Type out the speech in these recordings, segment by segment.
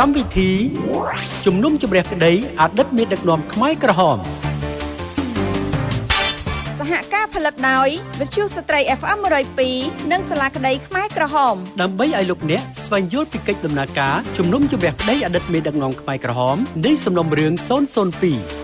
កម្មវិធីជំនុំជម្រះក្តីអតីតមេដឹកនាំខ្មែរក្រហមសហការផលិតដោយវិទ្យុស្ត្រី FM 102និងសាលាក្តីខ្មែរក្រហមដើម្បីឲ្យលោកអ្នកស្វែងយល់ពីកិច្ចដំណើរការជំនុំជម្រះក្តីអតីតមេដឹកនាំខ្មែរក្រហមនៃសំណុំរឿង002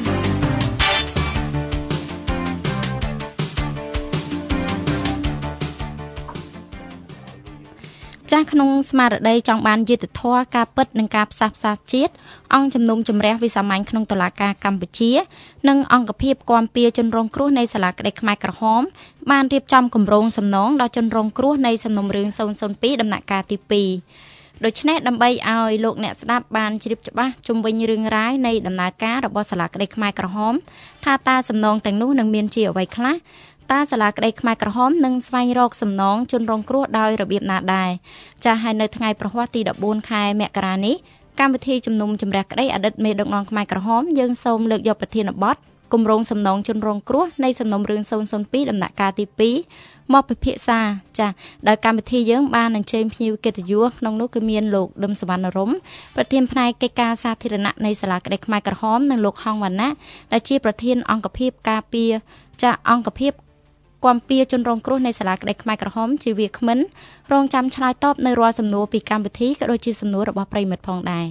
ចាស់ក្នុងស្មារតីចង់បានយុត្តិធម៌ការពិតនិងការផ្សះផ្សាជាតិអង្គជំនុំជម្រះវិសាមញ្ញក្នុងតុលាការកម្ពុជានិងអង្គភាពគាំពៀជនរងគ្រោះនៃសាលាក្តីខ្មែរក្រហមបានរៀបចំគម្រោងសំណងដល់ជនរងគ្រោះនៃសំណុំរឿង002ដំណាក់កាលទី2ដូច្នេះដើម្បីឲ្យលោកអ្នកស្ដាប់បានជ្រាបច្បាស់ជុំវិញរឿងរ៉ាវនៃដំណើរការរបស់សាលាក្តីខ្មែរក្រហមថាតើសំណងទាំងនោះនឹងមានជាអ្វីខ្លះតាសាលាក្តីខ្មែរក្រហមនឹងស្វែងរកសំណងជនរងគ្រោះដោយរបៀបណាដែរចាស់ហើយនៅថ្ងៃប្រហ័សទី14ខែមករានេះកម្មវិធីជំនុំជម្រះក្តីអតីតមេដឹកនាំខ្មែរក្រហមយើងសូមលើកយកប្រធានបទគម្រោងសំណងជនរងគ្រោះនៃសំណុំរឿង002ដំណាក់កាលទី2មកពិភាក្សាចាស់ដោយកម្មវិធីយើងបានអញ្ជើញភ្ញៀវកិត្តិយសក្នុងនោះគឺមានលោកដឹមសវណ្ណរម្យប្រធានផ្នែកកិច្ចការសាធារណៈនៃសាលាក្តីខ្មែរក្រហមនិងលោកហងវណ្ណៈដែលជាប្រធានអង្គភាពការពារចាស់អង្គភាពគាំពៀជនរងគ្រោះនៃសាលាក្តីខ្មែរក្រហមជាវាគ្មិនរងចាំឆ្លើយតបនៅរាល់សំណួរពីកម្មវិធីក៏ដូចជាសំណួររបស់ប្រិយមិត្តផងដែរ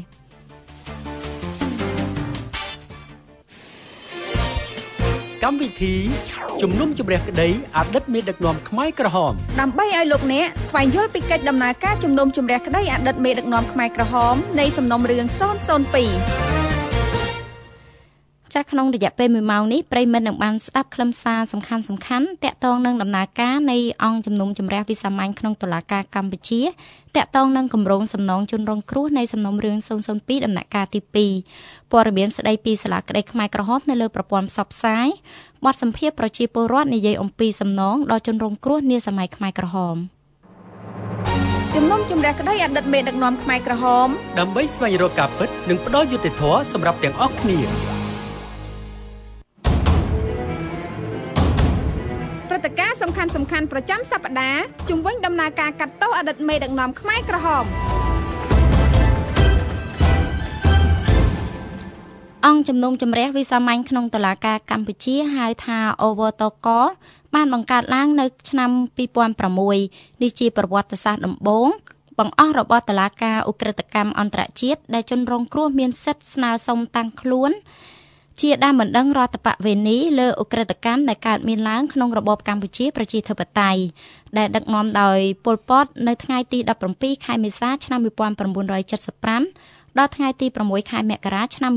កម្មវិធីជំនុំជម្រះក្តីអតីតមេដឹកនាំខ្មែរក្រហមដើម្បីឲ្យលោកអ្នកស្វែងយល់ពីកិច្ចដំណើរការជំនុំជម្រះក្តីអតីតមេដឹកនាំខ្មែរក្រហមនៃសំណុំរឿង002 ចាស់ក្នុងរយៈពេល1ម៉ោងនេះប្រិយមិត្តនឹងបានស្ដាប់ខ្លឹមសារសំខាន់ៗតាក់ទងនឹងដំណើរការនៃអង្គជំនុំជម្រះវិសាមញ្ញក្នុងតុលាការកម្ពុជាតាក់ទងនឹងគម្រោងសំណងជនរងគ្រោះនៃសំណុំរឿង002ដំណាក់កាលទី2ព័ត៌មានស្ដីពីសាលាក្តីខ្មែរក្រហមនៅលើប្រព័ន្ធផ្សព្វផ្សាយបទសម្ភាសន៍ប្រជាពលរដ្ឋនិយាយអំពីសំណងដល់ជនរងគ្រោះនាសម័យខ្មែរក្រហមជំនុំជម្រះក្តីអតីតមេដឹកនាំខ្មែរក្រហមដើម្បីស្វែងរកការពិតនិងផ្ដល់យុត្តិធម៌សម្រាប់ទាំងអស់គ្នាព្រឹត្តិការណ៍សំខាន់ៗប្រចាំសប្តាហ៍ជុំវិញដំណើរការកាត់ទោសអតីតមេដឹកនាំខ្មែរក្រហមអង្គជំនុំជម្រះវិសាមញ្ញក្នុងតុលាការកម្ពុជាហៅថា OVTK បានបង្កើតឡើងនៅឆ្នាំ2006នេះជាប្រវត្តិសាស្ត្រដំបូងបង្អស់របស់តុលាការឧក្រិដ្ឋកម្មអន្តរជាតិដែលជនរងគ្រោះមានសិទ្ធិស្នើសុំតាំងខ្លួនជាដើមបណ្ដឹងរដ្ឋបវេនីលើឧក្រិដ្ឋកម្មដែលកើតមានឡើងក្នុងរបបកម្ពុជាប្រជាធិបតេយ្យដែលដឹកនាំដោយប៉ុល ពតនៅថ្ងៃទី17ខែមេសាឆ្នាំ1975ដល់ថ្ងៃទី6ខែមករាឆ្នាំ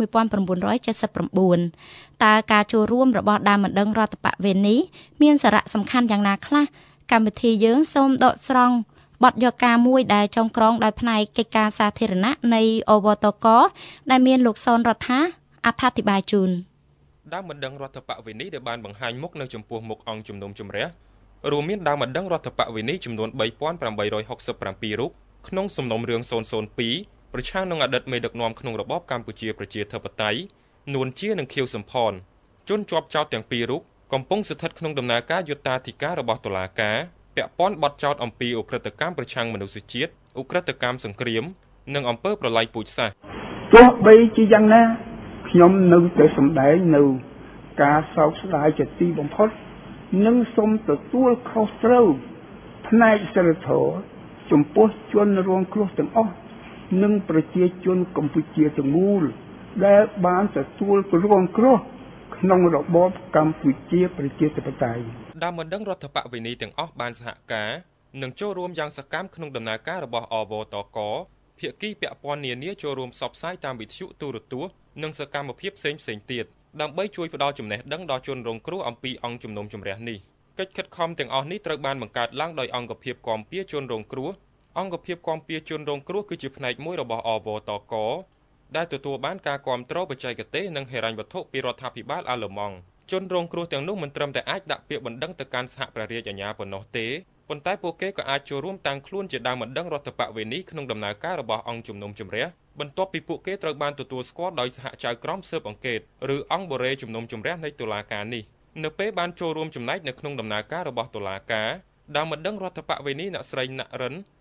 1979តើការចូលរួមរបស់ដើមបណ្ដឹងរដ្ឋបវេនីមានសារៈសំខាន់យ៉ាងណាខ្លះកម្មវិធីយើងសូមដកស្រង់បទយកការមួយដែលចងក្រងដោយផ្នែកកិច្ចការសាធារណៈនៃ OVTK ដែលមានលោកសនរដ្ឋាអត្ថាធិប្បាយជូនដើមបណ្ដឹងរដ្ឋបវេនីដែលបានបង្ហាញមុខនៅចំពោះមុខអង្គជំនុំជម្រះរួមមានដើមបណ្ដឹងរដ្ឋបវេនីចំនួន3867រូបក្នុងសំណុំរឿង002ប្រឆាំងនឹងអតីតមេដឹកនាំក្នុងរបបកម្ពុជាប្រជាធិបតេយ្យនួនជានិងខៀវសំផនជនជាប់ចោទទាំងពីររូបកំពុងស្ថិតក្នុងដំណើរការយុត្តាធិការរបស់តុលាការពាក់ព័ន្ធបទចោទអំពីឧក្រិដ្ឋកម្មប្រឆាំងមនុស្សជាតិឧក្រិដ្ឋកម្មសង្គ្រាមនិងអំពើប្រល័យពូជសាសន៍ទោះបីជាយ៉ាងណាខ្ញុំនៅតែសម្ដែងនៅការសោកស្ដាយជាទីបំផុតនិងសូមទទួលខុសត្រូវផ្នែកសិលធម៌ចំពោះជនរងគ្រោះទាំងអស់និងប្រជាជនកម្ពុជាទាំងមូលដែលបានទទួលរងគ្រោះក្នុងរបបកម្ពុជាប្រជាធិបតេយ្យដើមបណ្ដឹងរដ្ឋបវេនីទាំងអស់បានសហការនិងចូលរួមយ៉ាងសកម្មក្នុងដំណើរការរបស់ OVTK ភាគីពាក់ព័ន្ធនានាចូលរួមផ្សព្វផ្សាយតាមវិទ្យុទូរទស្សន៍និងសកម្មភាពផ្សេងៗទៀតដើម្បីជួយផ្ដល់ចំណេះដឹងដល់ជនរងគ្រោះអំពីអង្គជំនុំជម្រះនេះកិច្ចខិតខំទាំងអស់នេះត្រូវបានបង្កើតឡើងដោយអង្គភាពគាំពៀជនរងគ្រោះអង្គភាពគាំពៀជនរងគ្រោះគឺជាផ្នែកមួយរបស់ OVTK ដែលទទួលបានការគាំទ្របច្ចេកទេសនិងហិរញ្ញវត្ថុពីរដ្ឋាភិបាលអាល្លឺម៉ង់ជនរងគ្រោះទាំងនោះមិនត្រឹមតែអាចដាក់ពាក្យបណ្ដឹងទៅកាន់សហព្រះរាជអាជ្ញាប៉ុណ្ណោះទេប៉ុន្តែពួកគេក៏អាចចូលរួមតាំងខ្លួនជាដើមបណ្ដឹងរដ្ឋបវេនីក្នុងដំណើរការរបស់អង្គជំនុំជម្រះបន្ទាប់ពីពួកគេត្រូវបានទទួលស្គាល់ដោយសហចៅក្រមស៊ើបអង្កេតឬអង្គបូរេជំនុំជម្រះនៃតុលាការនេះនៅពេលបានចូលរួមចំណែកនៅក្នុងដំណើរការរបស់តុលាការដើមបណ្ដឹងរដ្ឋបវេនីអ្នកស្រីណរិន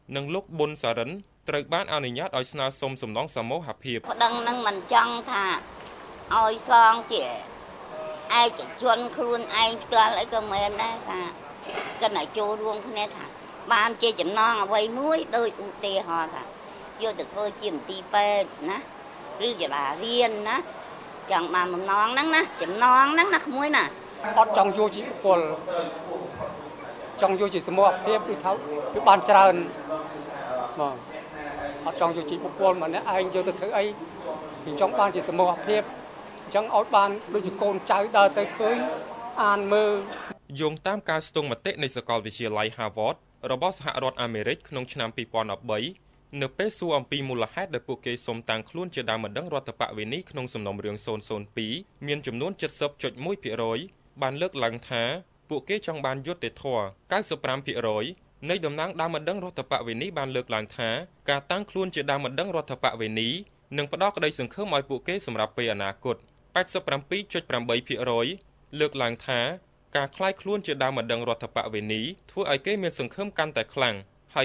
និងលោកប៊ុនសារិនត្រូវបានអនុញ្ញាតឲ្យស្នើសុំសំណងសមូហភាពប្តឹងនឹងមិនចង់ថាឲ្យសងជាឯកជនខ្លួនឯងផ្ទាល់អីក៏មិនដែរថាគិតឲ្យចូលរួមគ្នាថាបានជាចំណងអ្វីមួយដោយឧទាហរណ៍ថាយកទៅធ្វើជាមន្ទីរពេទ្យណាឬសាលារៀនណាចង់បានបំណងហ្នឹងណាចំណងហ្នឹងណាក្មួយណាអត់ចង់យកជាបុគ្គលចង់យកជាសមូហភាពគឺថាវាបានច្រើនបងអត់ចង់យកជាបុគ្គលម្នាក់ឯងយកទៅធ្វើអីខ្ញុំចង់បានជាសមូហភាពអញ្ចឹងឲ្យបានដូចជាកូនចៅដើរទៅឃើញអានមើលយោងតាមការស្ទង់មតិនៃសាកលវិទ្យាល័យ Harvard របស់សហរដ្ឋអាមេរិកក្នុងឆ្នាំ2013នៅពេលសួរអំពីមូលហេតុដែលពួកគេសុំតាំងខ្លួនជាដើមម្ដងរដ្ឋបវេនីក្នុងសំណុំរឿង002មានចំនួន 70.1% បានលើកឡើងថាពួកគេចង់បានយុត្តិធម៌ 95% នៃតំណាងដើមម្ដងរដ្ឋបវេនីបានលើកឡើងថាការតាំងខ្លួនជាដើមម្ដងរដ្ឋបវេនីនឹងផ្ដល់ក្តីសង្ឃឹមឲ្យពួកគេសម្រាប់ពេលអនាគត 87.8% លើកឡើងថាការក្លាយខ្លួនជាដើមម្ដងរដ្ឋបវេនីធ្វើឲ្យគេមានសង្ឃឹមកាន់តែខ្លាំងហើយ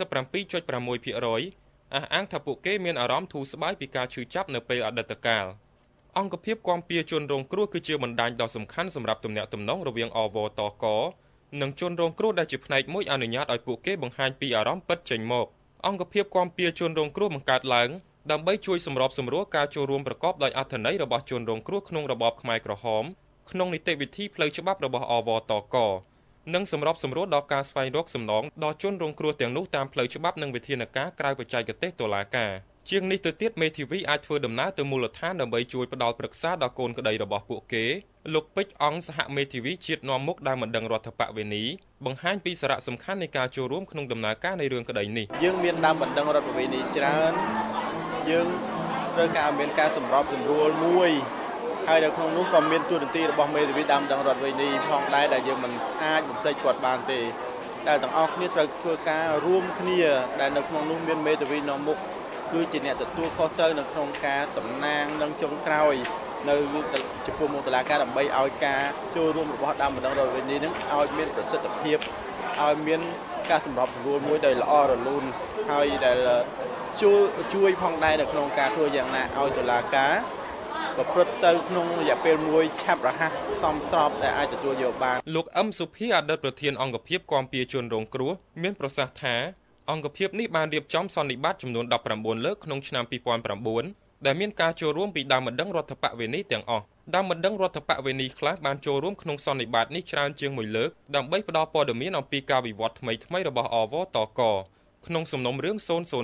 97.6% អះអាងថាពួកគេមានអារម្មណ៍ធូរស្បើយពីការឈឺចាប់នៅពេលអតីតកាលអង្គភាពគាំពារជនរងគ្រោះគឺជាបណ្ដាញដ៏សំខាន់សម្រាប់ទំនាក់ទំនងរវាងអវតកនិងជនរងគ្រោះដែលជាផ្នែកមួយអនុញ្ញាតឲ្យពួកគេបង្ហាញពីអារម្មណ៍ពិតចេញមកអង្គភាពគាំពារជនរងគ្រោះបង្កើតឡើងដើម្បីជួយសម្របសម្រួលការចូលរួមប្រកបដោយអត្ថន័យរបស់ជនរងគ្រោះក្នុងរបបខ្មែរក្រហមក្នុងនីតិវិធីផ្លូវច្បាប់របស់អវតកនិងសម្របសម្រួលដល់ការស្វែងរកសំណងដល់ជនរងគ្រោះទាំងនោះតាមផ្លូវច្បាប់និងវិធានការក្រៅបច្ចេកទេសតុលាការជាងនេះទៅទៀតមេធាវីអាចធ្វើដំណើរទៅមូលដ្ឋានដើម្បីជួយផ្ដល់ប្រឹក្សាដល់កូនក្តីរបស់ពួកគេលោកពេជ្រអង្គសហមេធាវីជាតិនាំមុខដើមម្ដងរដ្ឋបវេនីបង្ហាញពីសារៈសំខាន់នៃការចូលរួមក្នុងដំណើរការនៃរឿងក្តីនេះយើងមានដើមម្ដងរដ្ឋបវេនីច្រើនយើងត្រូវការមានការសម្របសម្រួលមួយហើយនៅក្នុងនោះក៏មានទូរនទីរបស់មេធាវីដើមម្ដងរដ្ឋបវេនីផងដែរដែលយើងមិនអាចបំភ្លេចគាត់បានទេដែលទាំងអស់គ្នាត្រូវធ្វើការរួមគ្នាដែលនៅក្នុងនោះមានមេធាវីនាំមុខគឺជាអ្នកទទួលខុសត្រូវនៅក្នុងការតំណាងនិងចុងក្រោយនៅចំពោះមុខតុលាការដើម្បីឲ្យការចូលរួមរបស់ដើមម្ដងរដ្ឋបវេនីនឹងឲ្យមានប្រសិទ្ធភាពឲ្យមានការសម្របសម្រួលមួយដែលល្អរលូនហើយដែលជួយផងដែរនៅក្នុងការធ្វើយ៉ាងណាឲ្យតុលាការប្រព្រឹត្តទៅក្នុងរយៈពេលមួយឆាប់រហ័សសមស្របដែលអាចទទួលយកបានលោកអឹមសុភីអតីតប្រធានអង្គភាពគាំពារជនរងគ្រោះមានប្រសាសន៍ថាអង្គភាពនេះបានរៀបចំសន្និបាតចំនួន19លើកក្នុងឆ្នាំ2009ដែលមានការចូលរួមពីដើមម្ដងរដ្ឋបវេនីទាំងអស់ដើមម្ដងរដ្ឋបវេនីខ្លះបានចូលរួមក្នុងសន្និបាតនេះច្រើនជាង1លើកដើម្បីផ្ដល់ព័ត៌មានអំពីការវិវត្តថ្មីៗរបស់អវតកក្នុងសំណុំរឿង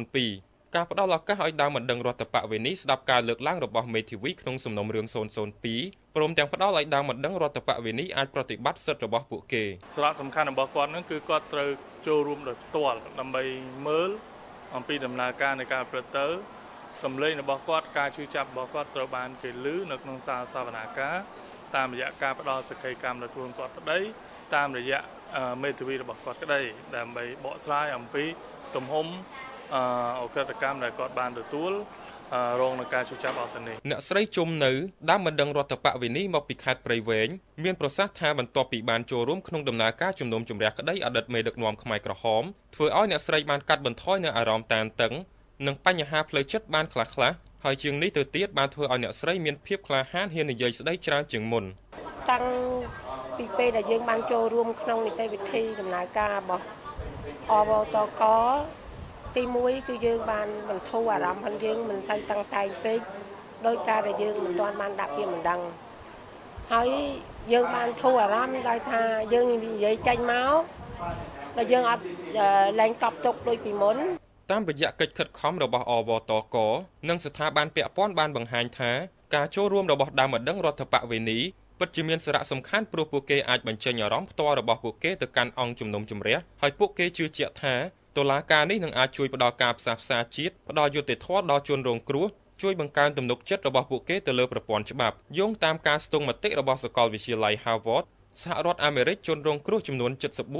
002ការផ្ដល់ឱកាសឲ្យដើមម្ដងរដ្ឋបវេនីស្ដាប់ការលើកឡើងរបស់មេធាវីក្នុងសំណុំរឿង002ព្រមទាំងផ្ដល់ឲ្យដើមម្ដងរដ្ឋបវេនីអាចប្រតិបត្តិសិទ្ធិរបស់ពួកគេសារៈសំខាន់របស់គាត់នឹងគឺគាត់ត្រូវចូលរួមដោយផ្ទាល់ដើម្បីមើលអំពីដំណើរការនៃការប្រព្រឹត្តទៅសម្លេងរបស់គាត់ការជឿចាប់របស់គាត់ត្រូវបានគេឮនៅក្នុងសាលសវនាការតាមរយៈការផ្ដល់សក្ខីកម្មដល់ខ្លួនគាត់ក្តីតាមរយៈមេធាវីរបស់គាត់ក្តីដើម្បីបកស្រាយអំពីទំហំអក្រិតកម្មដែលគាត់បានទទួលរងនឹងការជឿចាប់អត់ទៅនេះអ្នកស្រីជុំនៅដើមម្ដងរដ្ឋបវេនីមកពីខេត្តព្រៃវែងមានប្រសាសន៍ថាបន្ទាប់ពីបានចូលរួមក្នុងដំណើរការជំនុំជម្រះក្តីអតីតមេដឹកនាំខ្មែរក្រហមធ្វើឲ្យអ្នកស្រីបានកាត់បន្ថយនូវអារម្មណ៍តានតឹងនិងបញ្ហាផ្លូវចិត្តបានខ្លះៗហើយជាងនេះទៅទៀតបានធ្វើឲ្យអ្នកស្រីមានភាពក្លាហានហ៊ាននិយាយស្ដីច្រើនជាងមុនតាំងពីពេលដែលយើងបានចូលរួមក្នុងនីតិវិធីដំណើរការរបស់អវតកទី1គឺយើងបានបន្ធូរអារម្មណ៍របស់យើងមិនសូវតឹងតែងពេកដោយការដែលយើងមិនទាន់បានដាក់ពាក្យបណ្ដឹងហើយយើងបានធូរអារម្មណ៍ដោយថាយើងនិយាយចេញមកដែលយើងអត់លែងកប់ទុកដូចពីមុនតាមរយៈកិច្ចខិតខំរបស់អវតកនិងស្ថាប័នពាក់ព័ន្ធបានបង្ហាញថាការចូលរួមរបស់ដើមម្ដងរដ្ឋបវេនីពិតជាមានសារៈសំខាន់ព្រោះពួកគេអាចបញ្ចេញអារម្មណ៍ផ្ទាល់របស់ពួកគេទៅកាន់អង្គជំនុំជម្រះហើយពួកគេជឿជាក់ថាតុលាការនេះនឹងអាចជួយផ្ដល់ការផ្សះផ្សាជាតិផ្ដល់យុត្តិធម៌ដល់ជនរងគ្រោះជួយបង្កើនទំនុកចិត្តរបស់ពួកគេទៅលើប្រព័ន្ធច្បាប់យោងតាមការស្ទង់មតិរបស់សាកលវិទ្យាល័យ Harvard សហរដ្ឋអាមេរិកជនរងគ្រោះចំនួន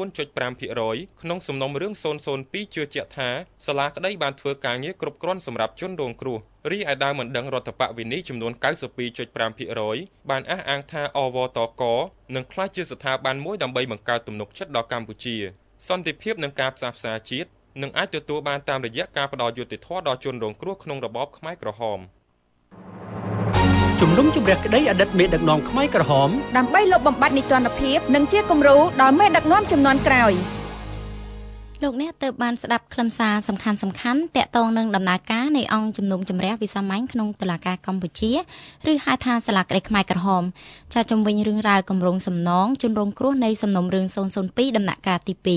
74.5% ក្នុងសំណុំរឿង002ជឿជាក់ថាសាលាក្តីបានធ្វើការងារគ្រប់គ្រាន់សម្រាប់ជនរងគ្រោះរីឯដើមម្ដងរដ្ឋបវេនីចំនួន 92.5% បានអះអាងថាអវតកនឹងក្លាយជាស្ថាប័នមួយដើម្បីបង្កើតទំនុកចិត្តដល់កម្ពុជាសន្តិភាពនិងការផ្សះផ្សាជាតិនឹងអាចទទួលបានតាមរយៈការផ្តល់យុត្តិធម៌ដល់ជនរងគ្រោះក្នុងរបបខ្មែរក្រហមជំនុំជម្រះក្តីអតីតមេដឹកនាំខ្មែរក្រហមដើម្បីលុបបំបាត់នីតិរដ្ឋភាពនិងជាគំរូដល់មេដឹកនាំជំនាន់ក្រោយលោកអ្នកទើបបានស្ដាប់ខ្លឹមសារសំខាន់តាក់ទងនឹងដំណើរការនៃអង្គជំនុំជម្រះវិសាមញ្ញក្នុងតុលាការកម្ពុជាឬហៅថាសាលាក្តីខ្មែរក្រហមចាជំវិញរឿងរ៉ាវគម្រោងសំណងជនរងគ្រោះនៃសំណុំរឿង002ដំណាក់កាលទី2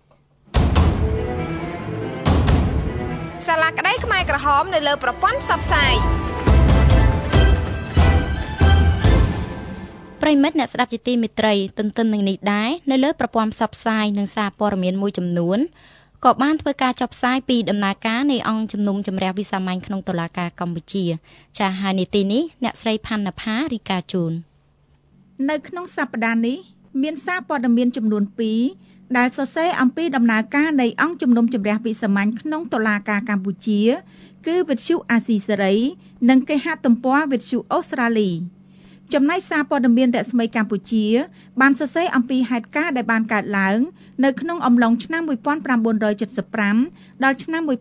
សាលាក្តីខ្មែរក្រហមនៅលើប្រព័ន្ធផ្សព្វផ្សាយប្រិមិត្តអ្នកស្ដាប់ជាទីមេត្រីទន្ទឹមនឹងនេះដែរនៅលើប្រព័ន្ធផ្សព្វផ្សាយនិងសារព័ត៌មានមួយចំនួនក៏បានធ្វើការចុះផ្សាយពីដំណើរការនៃអង្គជំនុំជម្រះវិសាមញ្ញក្នុងតុលាការកម្ពុជាចាហើយនីតិនេះអ្នកស្រីផាន់ណផារីកាជូននៅក្នុងសប្តាហ៍នេះមានសារព័ត៌មានចំនួន2ដែលសរសេរអំពីដំណើរការនៃអង្គជំនុំជម្រះវិសាមញ្ញក្នុងតុលាការកម្ពុជាគឺវិទ្យុអាស៊ីសេរីនិងគេហទំព័រវិទ្យុអូស្ត្រាលីចំណែកសារព័ត៌មានរស្មីកម្ពុជាបានសរសេរអំពីហេតុការណ៍ដែលបានកើតឡើងនៅក្នុងអំឡុងឆ្នាំ1975ដល់ឆ្នាំ1979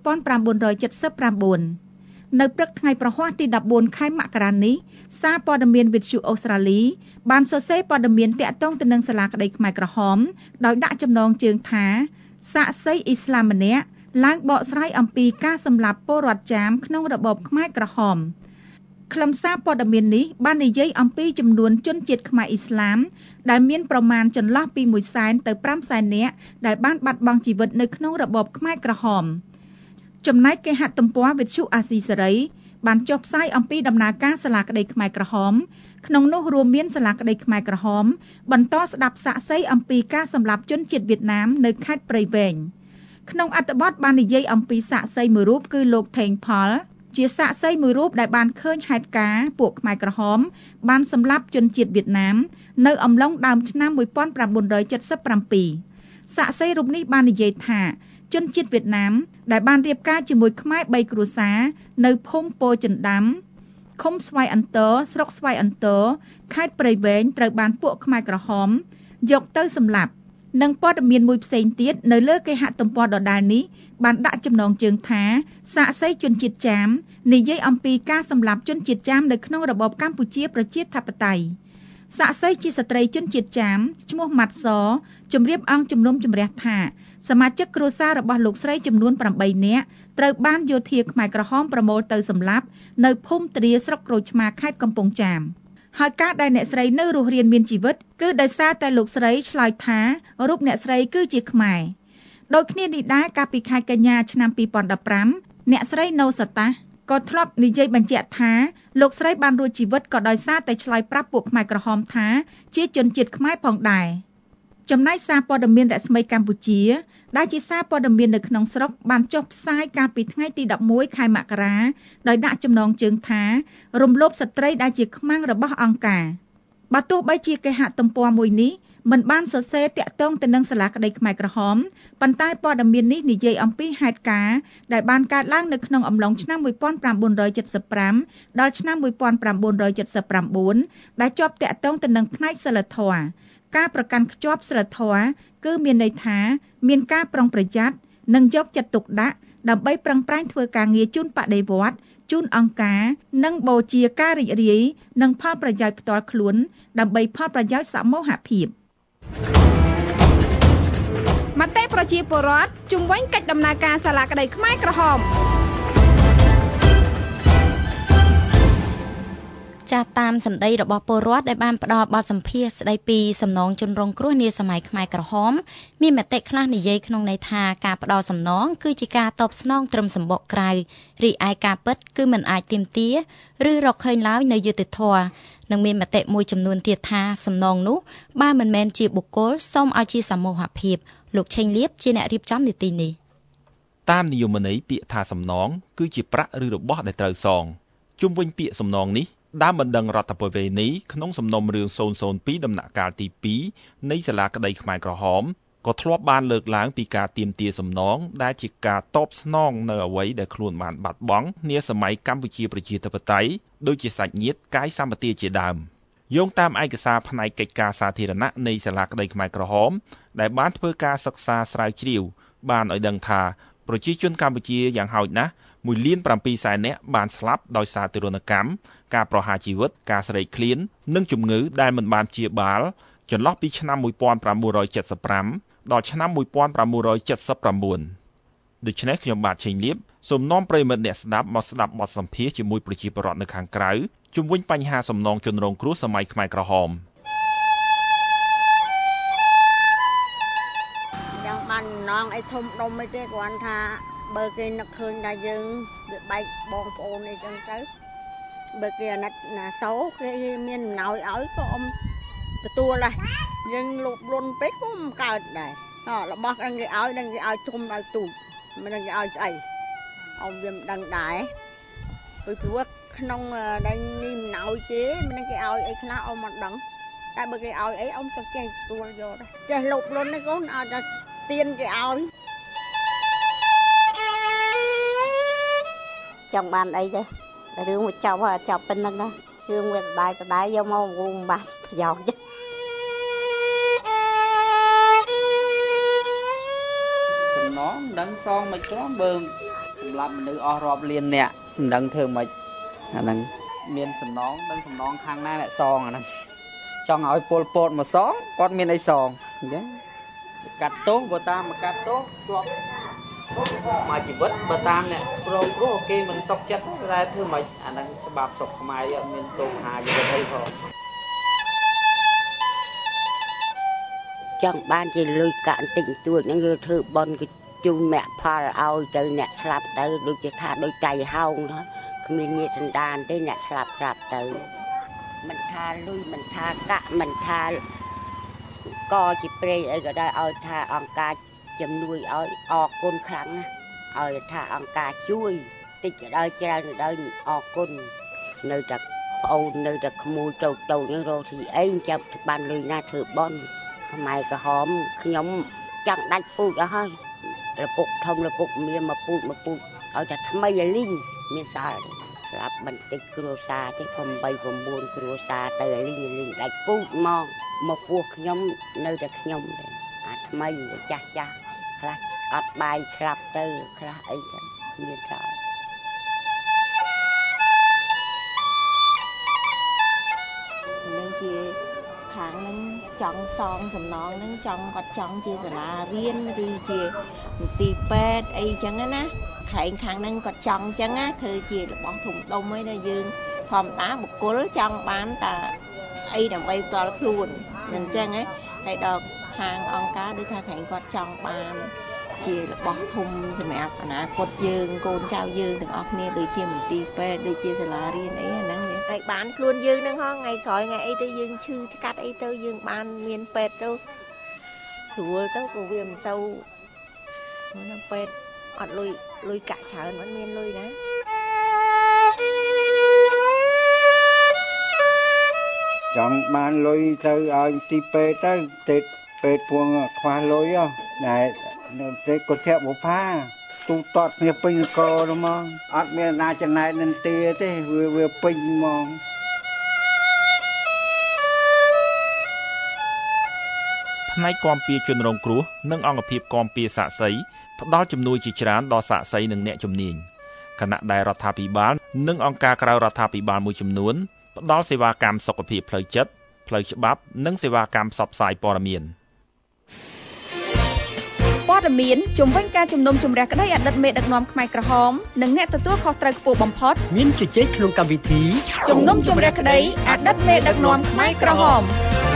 នៅព្រឹកថ្ងៃប្រហ័សទី14ខែមករានេះសារព័ត៌មានវិទ្យុអូស្ត្រាលីបានសរសេរព័ត៌មានតាក់ទងទៅនឹងសាលាក្តីខ្មែរក្រហមដោយដាក់ចំណងជើងថាសាក្សីអ៊ីស្លាមម្នាក់ឡើងបកស្រាយអំពីការសម្លាប់ពលរដ្ឋចាមក្នុងរបបខ្មែរក្រហមខ្លឹមសារព័ត៌មាននេះបាននិយាយអំពីចំនួនជនជាតិខ្មែរអ៊ីស្លាមដែលមានប្រមាណចន្លោះពី100,000ទៅ500,000នាក់ដែលបានបាត់បង់ជីវិតនៅក្នុងរបបខ្មែរក្រហមចំណែកគេហទំព័រវិទ្យុអាស៊ីសេរីបានចុះផ្សាយអំពីដំណើរការសាលាក្តីខ្មែរក្រហមក្នុងនោះរួមមានសាលាក្តីខ្មែរក្រហមបន្តស្ដាប់សាក្សីអំពីការសម្លាប់ជនជាតិវៀតណាមនៅខេត្តព្រៃវែងក្នុងអត្ថបទបាននិយាយអំពីសាក្សីមួយរូបគឺលោកថេងផលជាសាក្សីមួយរូបដែលបានឃើញហេតុការណ៍ពួកខ្មែរក្រហមបានសម្លាប់ជនជាតិវៀតណាមនៅអំឡុងដើមឆ្នាំ1977សាក្សីរូបនេះបាននិយាយថាជនជាតិវៀតណាមដែលបានរៀបការជាមួយខ្មែរ3គ្រួសារនៅភូមិពោចិនដាំឃុំស្វាយអន្តរស្រុកស្វាយអន្តរខេត្តព្រៃវែងត្រូវបានពួកខ្មែរក្រហមយកទៅសម្លាប់និងព័ត៌មានមួយផ្សេងទៀតនៅលើគេហទំព័រដដែលនេះបានដាក់ចំណងជើងថាសាក្សីជនជាតិចាមនិយាយអំពីការសម្លាប់ជនជាតិចាមនៅក្នុងរបបកម្ពុជាប្រជាធិបតេយ្យសាក្សីជាស្ត្រីជនជាតិចាមឈ្មោះម៉ាត់សជម្រាបអង្គជំនុំជម្រះថាសមាជិកគ្រួសាររបស់លោកស្រីចំនួន8នាក់ត្រូវបានយោធាខ្មែរក្រហមប្រមូលទៅសម្លាប់នៅភូមិទ្រាស្រុកក្រូចឆ្មាខេត្តកំពង់ចាមហើយការដែលអ្នកស្រីនៅរស់រានមានជីវិតគឺដោយសារតែលោកស្រីឆ្លើយថារូបអ្នកស្រីគឺជាខ្មែរដូចគ្នានេះដែរកាលពីខែកញ្ញាឆ្នាំ2015អ្នកស្រីណូសតាក៏ធ្លាប់និយាយបញ្ជាក់ថាលោកស្រីបានរួចជីវិតក៏ដោយសារតែឆ្លើយប្រាប់ពួកខ្មែរក្រហមថាជាជនជាតិខ្មែរផងដែរចំណែកសារព័ត៌មានរស្មីកម្ពុជាដែលជាសារព័ត៌មាននៅក្នុងស្រុកបានចុះផ្សាយកាលពីថ្ងៃទី11ខែមករាដោយដាក់ចំណងជើងថារំលោភស្ត្រីដែលជាខ្មាំងរបស់អង្គការបើទោះបីជាគេហទំព័រមួយនេះមិនបានសរសេរតាក់ទងទៅនឹងសាលាក្តីខ្មែរក្រហមប៉ុន្តែព័ត៌មាននេះនិយាយអំពីហេតុការណ៍ដែលបានកើតឡើងនៅក្នុងអំឡុងឆ្នាំ1975ដល់ឆ្នាំ1979ដែលជាប់តាក់ទងទៅនឹងផ្នែកសិលធម៌ការប្រកាន់ខ្ជាប់សិលធម៌គឺមានន័យថាមានការប្រុងប្រយ័ត្ននិងយកចិត្តទុកដាក់ដើម្បីប្រឹងប្រែងធ្វើការងារជូនបដិវត្តន៍ជូនអង្គការនិងបូជាការរីករាយនិងផលប្រយោជន៍ផ្ទាល់ខ្លួនដើម្បីផលប្រយោជន៍សមូហភាពមតិប្រជាពលរដ្ឋជំវិញកិច្ចដំណើរការសាលាក្តីខ្មែរក្រហមចាតាមសម្ដីរបស់ពលរដ្ឋដែលបានផ្ដល់បទសម្ភាសន៍ស្ដីពីសំណងជនរងគ្រោះនាសម័យខ្មែរក្រហមមានមតិខ្លះនិយាយក្នុងន័យថាការផ្ដល់សំណងគឺជាការតបស្នងត្រឹមសម្បកក្រៅរីឯការពិតគឺមិនអាចទាមទារឬរកឃើញឡើយនៅយុត្តិធម៌និងមានមតិមួយចំនួនទៀតថាសំណងនោះបើមិនមែនជាបុគ្គលសូមឲ្យជាសមូហភាពលោកឆេងលៀបជាអ្នករៀបចំនីតិនេះតាមនិយមន័យពាក្យថាសំណងគឺជាប្រាក់ឬរបស់ដែលត្រូវសងជុំវិញពាក្យសំណងនេះដើមបណ្ដឹងរដ្ឋប្រវេណីក្នុងសំណុំរឿង002ដំណាក់កាលទី2នៃសាលាក្តីខ្មែរក្រហមក៏ធ្លាប់បានលើកឡើងពីការទាមទារសំណងដែលជាការតបស្នងនៅអ្វីដែលខ្លួនបានបាត់បង់នាសម័យកម្ពុជាប្រជាធិបតេយ្យដូចជាសាច់ញាតិកាយសម្បទាជាដើមយោងតាមឯកសារផ្នែកកិច្ចការសាធារណៈនៃសាលាក្តីខ្មែរក្រហមដែលបានធ្វើការសិក្សាស្រាវជ្រាវបានឲ្យដឹងថាប្រជាជនកម្ពុជាយ៉ាងហោចណាស់1.7 លាននាក់បានស្លាប់ដោយសារទារុណកម្មការប្រហារជីវិតការស្រេកឃ្លាននិងជំងឺដែលមិនបានព្យាបាលចន្លោះពីឆ្នាំ1975ដល់ឆ្នាំ1979ដូច្នេះខ្ញុំបាទឆេងលៀបសូមនាំប្រិយមិត្តអ្នកស្ដាប់មកស្ដាប់បទសម្ភាសន៍ជាមួយប្រជាពលរដ្ឋនៅខាងក្រៅជុំវិញបញ្ហាសំណងជនរងគ្រោះសម័យខ្មែរក្រហមយ៉ាងបានណងអីធំដុំអីទេគ្រាន់ថាបើគេនឹកឃើញថាយើងវាបែកបងប្អូនអីចឹងទៅបើគេអាណិតណាសោគេមានអំណោយឲ្យក៏អ៊ំទទួលដែរយើងលូបលុនពេកក៏មិនកើតដែររបស់ដឹងគេឲ្យធំឲ្យទូចមិនដឹងគេឲ្យស្អីអ៊ំវាមិនដឹងដែរពីព្រោះក្នុងដែលនេះអំណោយគេមិនដឹងគេឲ្យអីខ្លះអ៊ំមិនដឹងតែបើគេឲ្យអីអ៊ំក៏ចេះទទួលយកដែរចេះលូបលុននេះកូនឲ្យតែទៀនគេឲ្យចង់បានអីទេរឿងមកចប់ប៉ុណ្្នឹងណារឿងវាដដែលយកមកវងបាត់ប្រយោជន៍សំណងមិនដឹងសងមិនខ្លះបើសម្រាប់មនុស្សអស់រាប់លានអ្នកមិនដឹងធ្វើម៉េចអាហ្នឹងមានសំណងដឹងសំណងខាងណាអ្នកសងអាហ្នឹងចង់ឲ្យពលពតមកសងគាត់មានអីសងអញ្ចឹងកាត់ទោសបើតាមមកកាត់ទោសជាប់មកជីវិតបើតាមអ្នកប្រងព្រោះគេមិនសុខចិត្តតែធ្វើម៉េចអាហ្នឹងច្បាប់ស្រុកខ្មែរអត់មានទោសហាយុទ្ធអីផងចង់បានជាលុយកាក់បន្តិចបន្តួចហ្នឹងគឺធ្វើបន់ជូនមគ្គផលឲ្យទៅអ្នកស្លាប់ទៅដូចជាថាដូចតៃហោងទៅគ្មានញាតិសន្តានទេអ្នកស្លាប់ប្រាប់ទៅមិនថាលុយមិនថាកាក់មិនថាកជាព្រៃអីក៏ដោយឲ្យថាអង្គការជំនួយឲ្យអរគុណខ្លាំងណាឲ្យថាអង្គការជួយតិចក៏ដោយច្រើនក៏ដោយអរគុណនៅតែប្អូននៅតែក្មួយតូចហ្នឹងរកទីអីចាប់បានលុយណាធ្វើបន់ខ្មែរក្រហមខ្ញុំចង់ដាច់ពូជអស់ហើយឪពុកធំឪពុកមានមកពូជឲ្យតែថ្មីឲ្យលីងមានសល់ស្លាប់បន្តិចគ្រួសារទេ8 9គ្រួសារទៅលីងដាច់ពូជមកពោះខ្ញុំនៅតែខ្ញុំទេអាថ្មីចាស់ខ្លះអត់បាយស្លាប់ទៅខ្លះអីទៅមានសល់នឹងជាខាងហ្នឹងចង់សងសំណងហ្នឹងគាត់ចង់ជាសាលារៀនឬជាមន្ទីរពេទ្យអីចឹងណាខែងខាងហ្នឹងគាត់ចង់ចឹងណាធ្វើជារបស់ធំដុំអីដែលយើងធម្មតាបុគ្គលចង់បានតែអីដើម្បីផ្ទាល់ខ្លួនអញ្ចឹងហើយដល់ខាងអង្គការដូចថាខែងគាត់ចង់បានជារបស់ធំសម្រាប់អនាគតយើងកូនចៅយើងទាំងអស់គ្នាដូចជាមន្ទីរពេទ្យដូចជាសាលារៀនអីហ្នឹងហើយបានខ្លួនយើងហ្នឹងហ៎ថ្ងៃក្រោយថ្ងៃអីទៅយើងឈឺកាត់អីទៅយើងបានមានពេទ្យទៅស្រួលទៅក៏វាមិនសូវណាពេទ្យអត់លុយកាក់ច្រើនមិនមានលុយណាចង់បានលុយទៅឲ្យទីពេទ្យទៅទេពេទ្យពួងខ្វះលុយតែទេក៏ធាក់បុផាទូតតគ្នាពេញនគរហ្មងអត់មានណាចំណែកនឹងទាទេវាពេញហ្មងផ្នែកគាំពារជនរងគ្រោះនិងអង្គភាពគាំពារសាក្សីផ្ដល់ជំនួយជាច្រើនដល់សាក្សីនិងអ្នកជំនាញខណៈដែលរដ្ឋាភិបាលនិងអង្គការក្រៅរដ្ឋាភិបាលមួយចំនួនផ្ដល់សេវាកម្មសុខភាពផ្លូវចិត្តផ្លូវច្បាប់និងសេវាកម្មផ្សព្វផ្សាយព័ត៌មានជំវិញការជំនុំជម្រះក្តីអតីតមេដឹកនាំខ្មែរក្រហមនិងអ្នកទទួលខុសត្រូវខ្ពស់បំផុតមានជជែកក្នុងកម្មវិធីជំនុំជម្រះក្តីអតីតមេដឹកនាំខ្មែរក្រហម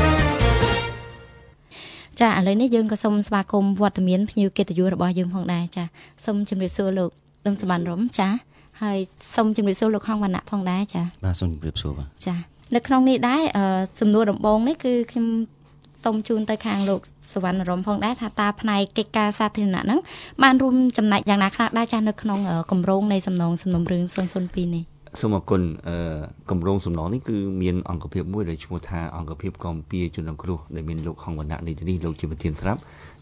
ចាឥឡូវនេះយើងក៏សូមស្វាគមន៍វត្តមានភ្ញៀវកិត្តិយសរបស់យើងផងដែរចាសូមជម្រាបសួរលោកដឹងសបានរំចាហើយសូមជម្រាបសួរលោកហងវណ្ណៈផងដែរចាបាទសូមជម្រាបសួរបាទចានៅក្នុងនេះដែរសំណួរដំបូងនេះគឺខ្ញុំសូមជូនទៅខាងលោកសវណ្ណរំផងដែរថាតើផ្នែកកិច្ចការសាធារណៈហ្នឹងបានរួមចំណែកយ៉ាងណាខ្លះដែរចាស់នៅក្នុងគម្រោងនៃសំណុំរឿង002នេះសូមអរគុណគម្រោងសំណងនេះគឺមានអង្គភាពមួយដែលឈ្មោះថាអង្គភាពគាំពារជនរងគ្រោះដែលមានលោកហងវណ្ណៈនេះលោកជាប្រធានស្រាប់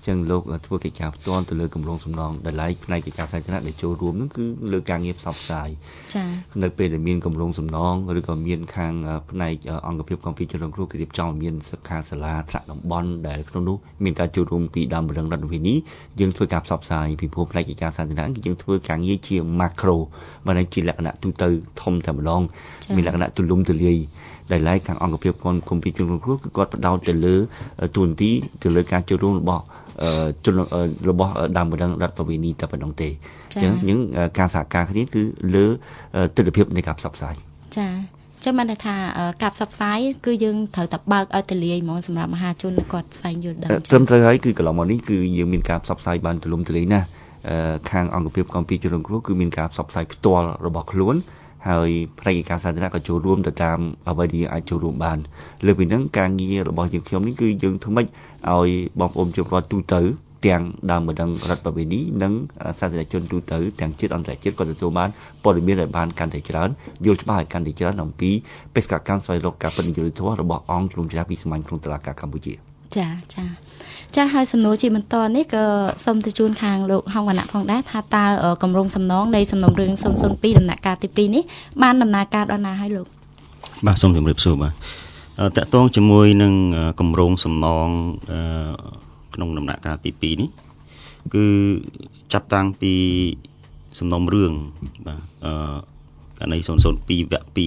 ចឹងលោកធ្វើកិច្ចការផ្ទាល់ទៅលើគម្រោងសំណងដែលឡែកផ្នែកកិច្ចការសាធារណៈដែលចូលរួមហ្នឹងគឺលើការងារផ្សព្វផ្សាយចា៎នៅពេលដែលមានគម្រោងសំណងឬក៏មានខាងផ្នែកអង្គភាពគាំពារជនរងគ្រោះគេរៀបចំមានសិក្ខាសាលាថ្នាក់តំបន់ដែលក្នុងនោះមានការចូលរួមពីដើមម្ដងរដ្ឋវិនីយើងធ្វើការផ្សព្វផ្សាយពីព្រោះផ្នែកកិច្ចការសាធារណៈគឺយើងធ្វើការងារជា macro បានជាលក្ខណៈទូទៅធំតែម្ដងមានលក្ខណៈទូលំទូលាយដែលឡែកខាងអង្គភាពគាំពារជនរងគ្រោះគឺគាត់ផ្ដោតទៅលើទូនទីទៅលើការចូលរួមរបស់របស់ដើមម្ដងរដ្ឋវិនីតែប៉ុណ្ណឹងទេអញ្ចឹងnhữngការសហការគ្នាគឺលើទិដ្ឋភាពនៃការផ្សព្វផ្សាយចាចឹងបានថាការផ្សព្វផ្សាយគឺយើងត្រូវតែបើកឲ្យទូលាយហ្មងសម្រាប់មហាជនគាត់ស្វែងយល់ដឹងត្រឹមត្រូវហើយគឺកន្លងមកនេះគឺយើងមានការផ្សព្វផ្សាយបានទូលំទូលាយណាស់ខាងអង្គភាពគាំពារជនរងគ្រោះគឺមានការផ្សព្វផ្សាយផ្ទាល់របស់ខ្លួនហើយផ្នែកការសាធារណៈក៏ចូលរួមទៅតាមអ្វីដែលអាចចូលរួមបានលើពីហ្នឹងការងាររបស់យើងខ្ញុំនេះគឺយើងធ្វើម៉េចឲ្យបងប្អូនជាពលរដ្ឋទូទៅទាំងដើមម្ដងរដ្ឋវិនីនិងសាធារណជនទូទៅទាំងជាតិអន្តរជាតិក៏ទទួលបានព័ត៌មានដែលបានកាន់តែច្រើនយល់ច្បាស់ឲ្យកាន់តែច្រើនអំពីបេសកកម្មស្វែងរកការពិតនិយមធម៌របស់អង្គជំនុំជម្រះវិសាមញ្ញក្នុងតុលាការកម្ពុជាចាហើយសំណួរជាបន្តនេះក៏សូមទៅជូនខាងលោកហងវណ្ណៈផងដែរថាតើគម្រោងសំណងនៃសំណុំរឿង002ដំណាក់កាលទី2នេះបានដំណើរការដល់ណាហើយលោកបាទសូមជម្រាបសួរបាទតកតងជាមួយនឹងគម្រោងសំណងក្នុងដំណាក់កាលទី2នេះគឺចាប់តាំងពីសំណុំរឿងបាទករណី002វគ្គ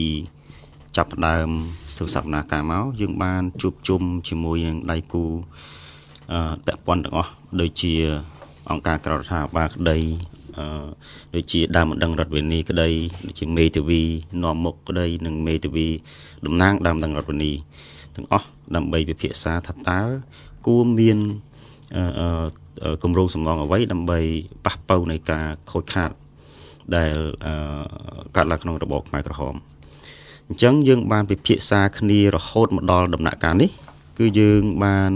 2ចាប់ផ្ដើមធ្វើសកម្មភាពមកយើងបានជួបជុំជាមួយនឹងដៃគូពាក់ព័ន្ធទាំងអស់ដូចជាអង្គការក្រៅរដ្ឋាភិបាលក្តីដូចជាដើមម្ដងរដ្ឋវិនីក្តីដូចជាមេធាវីនាំមុខក្តីនិងមេធាវីតំណាងដើមម្ដងរដ្ឋវិនីទាំងអស់ដើម្បីពិភាក្សាថាតើគួរមានគម្រោងសំណងអ្វីដើម្បីប៉ះប៉ូវនៃការខូចខាតដែលកើតឡើងក្នុងរបបខ្មែរក្រហមអញ្ចឹងយើងបានពិភាក្សាគ្នារហូតមកដល់ដំណាក់កាលនេះគឺយើងបាន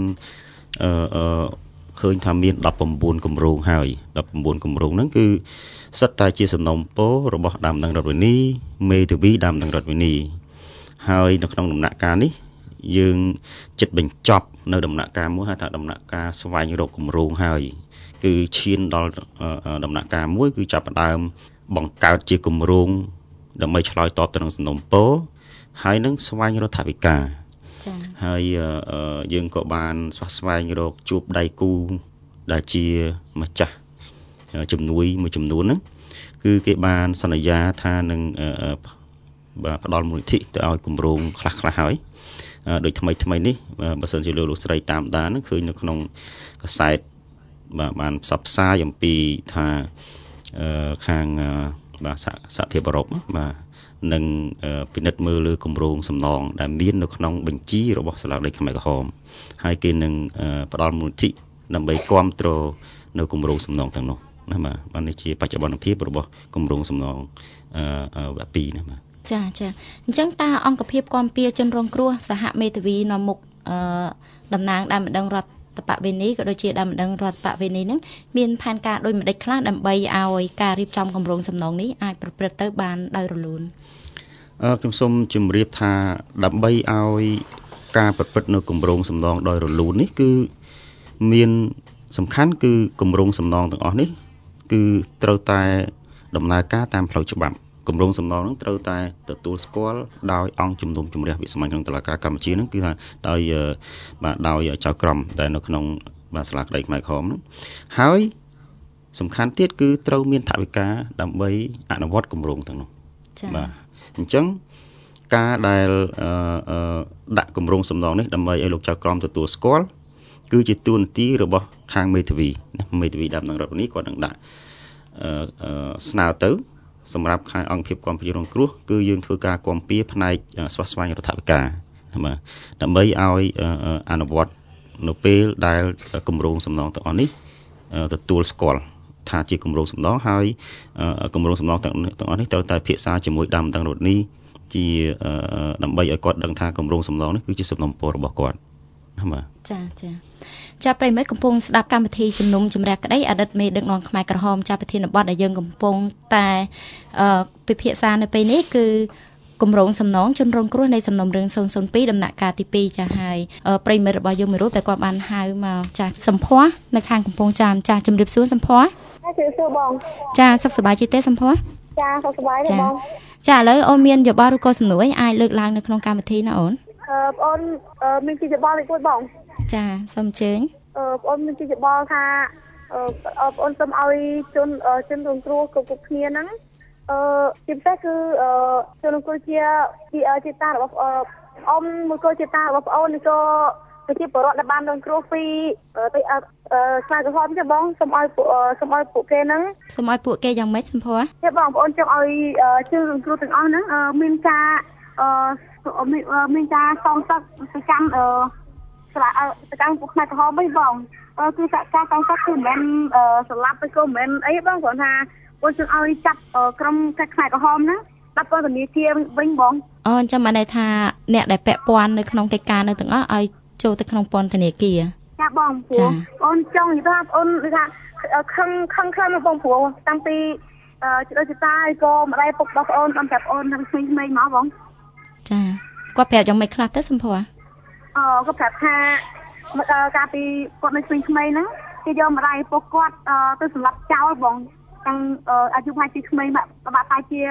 ឃើញថាមាន19គម្រោងហើយ19គម្រោងហ្នឹងគឺសិតតែជាសំណុំពររបស់ដើមម្ដងរដ្ឋវិនីមេធាវីដើមម្ដងរដ្ឋវិនីហើយនៅក្នុងដំណាក់កាលនេះយើងចិត្តបញ្ចប់នៅដំណាក់កាលមួយហៅថាដំណាក់កាលស្វែងរកគម្រោងហើយគឺឈានដល់ដំណាក់កាលមួយគឺចាប់ផ្ដើមបង្កើតជាគម្រោងដើម្បីឆ្លើយតបទៅនឹងសំណុំពរហើយនឹងស្វែងរកថវិកាហើយយើងក៏បានស្វែងរកជួបដៃគូដែលជាម្ចាស់ជំនួយមួយចំនួនហ្នឹងគឺគេបានសន្យាថានឹងផ្ដល់មូលនិធិទៅឲ្យគម្រោងខ្លះហើយដូចថ្មីនេះបើសិនជាលោកស្រីតាមដានហ្នឹងឃើញនៅក្នុងកាសែតបានផ្សព្វផ្សាយអំពីថាខាងសហភាពអឺរ៉ុបបាទនឹងពិនិត្យមើលលើគម្រោងសំណងដែលមាននៅក្នុងបញ្ជីរបស់សាលាដីខ្មែរក្រហមហើយគេនឹងផ្ដល់មូលនិធិដើម្បីគ្រប់គ្រងនៅគម្រោងសំណងទាំងនោះណាបាទនេះជាបច្ចុប្បន្នភាពរបស់គម្រោងសំណងវគ្គ2ណាបាទចាអញ្ចឹងតើអង្គភាពគាំពារជនរងគ្រោះសហមេធាវីនាំមុខតំណាងដើមម្ដងរដ្ឋបវេនីក៏ដូចជាដើមម្ដងរដ្ឋបវេនីនឹងមានផែនការដូចម្ដេចខ្លះដើម្បីឲ្យការរៀបចំគម្រោងសំណងនេះអាចប្រព្រឹត្តទៅបានដោយរលូនខ្ញុំសូមជម្រាបថាដើម្បីឲ្យការប្រព្រឹត្តនៅគម្រោងសំណងដោយរលូននេះគឺមានសំខាន់គឺគម្រោងសំណងទាំងអស់នេះគឺត្រូវតែដំណើរការតាមផ្លូវច្បាប់គម្រោងសំណងនឹងត្រូវតែទទួលស្គាល់ដោយអង្គជំនុំជម្រះវិសាមញ្ញក្នុងតុលាការកម្ពុជានឹងគឺថាដោយចៅក្រមដែលនៅក្នុងសាលាក្តីខ្មែរក្រហមហើយសំខាន់ទៀតគឺត្រូវមានថវិកាដើម្បីអនុវត្តគម្រោងទាំងនោះបាទអញ្ចឹងការដែលដាក់គម្រោងសំណងនេះដើម្បីឲ្យលោកចៅក្រមទទួលស្គាល់គឺជាទួនាទីរបស់ខាងមេធាវីដើមម្ដងរដ្ឋវិនីគាត់នឹងដាក់ស្នើទៅសម្រាប់ខាងអង្គភាពគាំពារជនរងគ្រោះគឺយើងធ្វើការគាំពារផ្នែកស្វះស្វែងរដ្ឋាភិបាលបាទដើម្បីឲ្យអនុវត្តនៅពេលដែលគម្រោងសំណងទាំងអស់នេះទទួលស្គាល់ថាជាគម្រោងសំណងហើយគម្រោងសំណងទាំងអស់នេះត្រូវតែពិភាក្សាជាមួយដើមម្ដងរដ្ឋវិនីជាដើម្បីឲ្យគាត់ដឹងថាគម្រោងសំណងនេះគឺជាសំណុំពររបស់គាត់បាទចាប្រិមិត្តកំពុងស្ដាប់កម្មវិធីជំនុំជម្រះក្តីអតីតមេដឹកនាំខ្មែរក្រហមចាប្រធានបទដែលយើងកំពុងតែពិភាក្សានៅពេលនេះគឺគគម្រោងសំណងជនរងគ្រោះនៃសំណុំរឿង002ដំណាក់កាលទី2ចាហើយប្រិមិត្តរបស់យើងមួយរូបតែគាត់បានហៅមកចាសម្ផស្សនៅខាងកំពង់ចាមចាជំរាបសួរសម្ផស្សជំរាបសួរបងចាសុខសប្បាយទេសម្ផស្សចាសុខសប្បាយទេបងចាឥឡូវអូនមានយោបល់ឬក៏សំណួរអាចលើកឡើងនៅក្នុងកម្មវិធីណាអូនបងអូនមានជាយោបល់មួយបងចាសូមអញ្ជើញបងអូនមានជាយោបល់ថាបងអូនសូមឲ្យជនរងគ្រោះគ្រប់គ្នាហ្នឹងជាពិសេសគឺជនរងគ្រោះជាតារបស់អ៊ំមួយក៏ជាតារបស់បងអូននេះក៏ជាបរិវត្តដែលបានរងគ្រោះពីទៅស្មារតីហមទេបងសូមឲ្យពួកគេហ្នឹងសូមឲ្យពួកគេយ៉ាងម៉េចសម្ផស្សទេបងប្អូនចង់ឲ្យជនរងគ្រោះទាំងអស់ហ្នឹងមានការសងសឹកទៅកាន់ទៅកាន់ពួកខ្មែរក្រហមវិញបងគឺការសងសឹកគឺមិនមែនសម្លាប់ទៅក៏មិនមែនអីបងគ្រាន់ថាបងចង់ឲ្យចាប់ក្រុមខ្មែរក្រហមហ្នឹងដាក់ពន្ធនាគារវិញបងអញ្ចឹងបានន័យថាអ្នកដែលពាក់ព័ន្ធនៅក្នុងកិច្ចការនៅទាំងអស់ឲ្យចូលទៅក្នុងពន្ធនាគារចាបងព្រោះអូនចង់និយាយថាអូនថាខឹងមកបងព្រោះតាំងពីចិត្តតាហើយក៏ម្ដាយពុករបស់អូនតាមប្រាប់អូនតាមក្មេងៗមកបងចាគាត់ប្រាប់យ៉ាងម៉េចខ្លះទៅសម្ផស្សគាត់ប្រាប់ថាកាលពីគាត់នៅក្មេងៗហ្នឹងគេយកម្ដាយពុកគាត់ទៅសម្លាប់ចោលបងតាំងអាយុម៉ាច់ពីក្មេងបាក់តែជា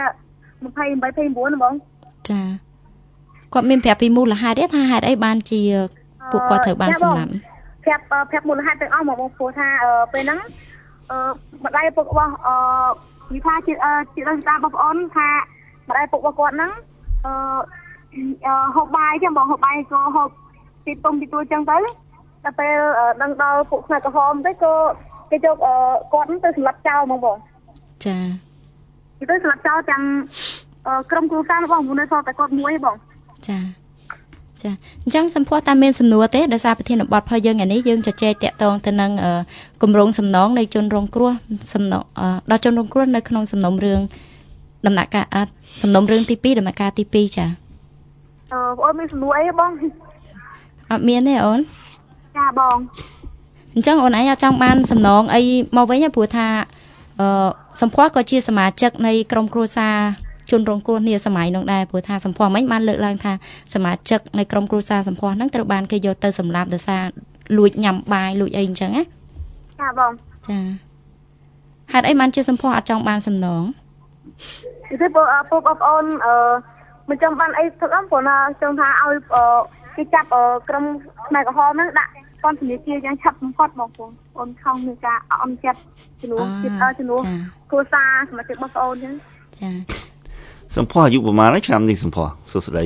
28 29ណាបងចាគាត់មានប្រាប់ពីមូលហេតុទេថាហេតុអីបានជាពួកគាត់ត្រូវបានសម្លាប់ប្រាប់មូលហេតុទាំងអស់មកបងព្រោះថាពេលហ្នឹងម្ដាយពុករបស់និយាយថាជារស្តារបស់ប្អូនថាម្ដាយពុករបស់គាត់ហ្នឹងហូបបាយចឹងបងហូបបាយក៏ហូបពីទុំពីទួចឹងទៅដល់ពេលដឹងដល់ពួកខ្មែរក្រហមទៅក៏គេយកគាត់ទៅសម្លាប់ចោលហ្មងបងចាគេទៅសម្លាប់ចោលទាំងក្រុមគ្រួសាររបស់មនុស្សសតែគាត់មួយបងចាអញ្ចឹងសម្ផស្សតាមមានសំណួរទេដោយសារប្រធានបទផលយើងថ្ងៃនេះយើងជជែកតាក់ទងទៅនឹងគម្រោងសំណងនៃជនរងគ្រោះដល់ជនរងគ្រោះនៅក្នុងសំណុំរឿងដំណាក់កាលសំណុំរឿងទី2ដំណាក់កាលទី2ចាបងអូនមានសំណួរអីបងអត់មានទេអូនចាបងអញ្ចឹងអូនឯងអត់ចង់បានសំណងអីមកវិញទេព្រោះថាសម្ផស្សក៏ជាសមាជិកនៃក្រុមគ្រួសារជនរងគ្រោះនាសម័យនោះដែរព្រោះថាសម្ផស្សមិញបានលើកឡើងថាសមាជិកនៃក្រុមគ្រួសារសម្ផស្សហ្នឹងត្រូវបានគេយកទៅសម្លាប់ដោយសារលួចញ៉ាំបាយលួចអីអញ្ចឹងណាចាបងចាហេតុអីបានជាសម្ផស្សអត់ចង់បានសំណងគឺពួកបងប្អូនមិនចង់បានអីទឹកអមព្រោះថាចង់ថាឲ្យគេចាប់ក្រុមខ្មែរក្រហមហ្នឹងដាក់ពន្ធនាគារយ៉ាងឆាប់បំផុតបងប្អូនអូនខំនឹងការអន់ចិត្តជំនួសគ្រួសារសមាជិកបងប្អូនអញ្ចឹងចាសម្ផស្សអាយុប្រហែលហើយឆ្នាំនេះសម្ផស្សសួស្ដី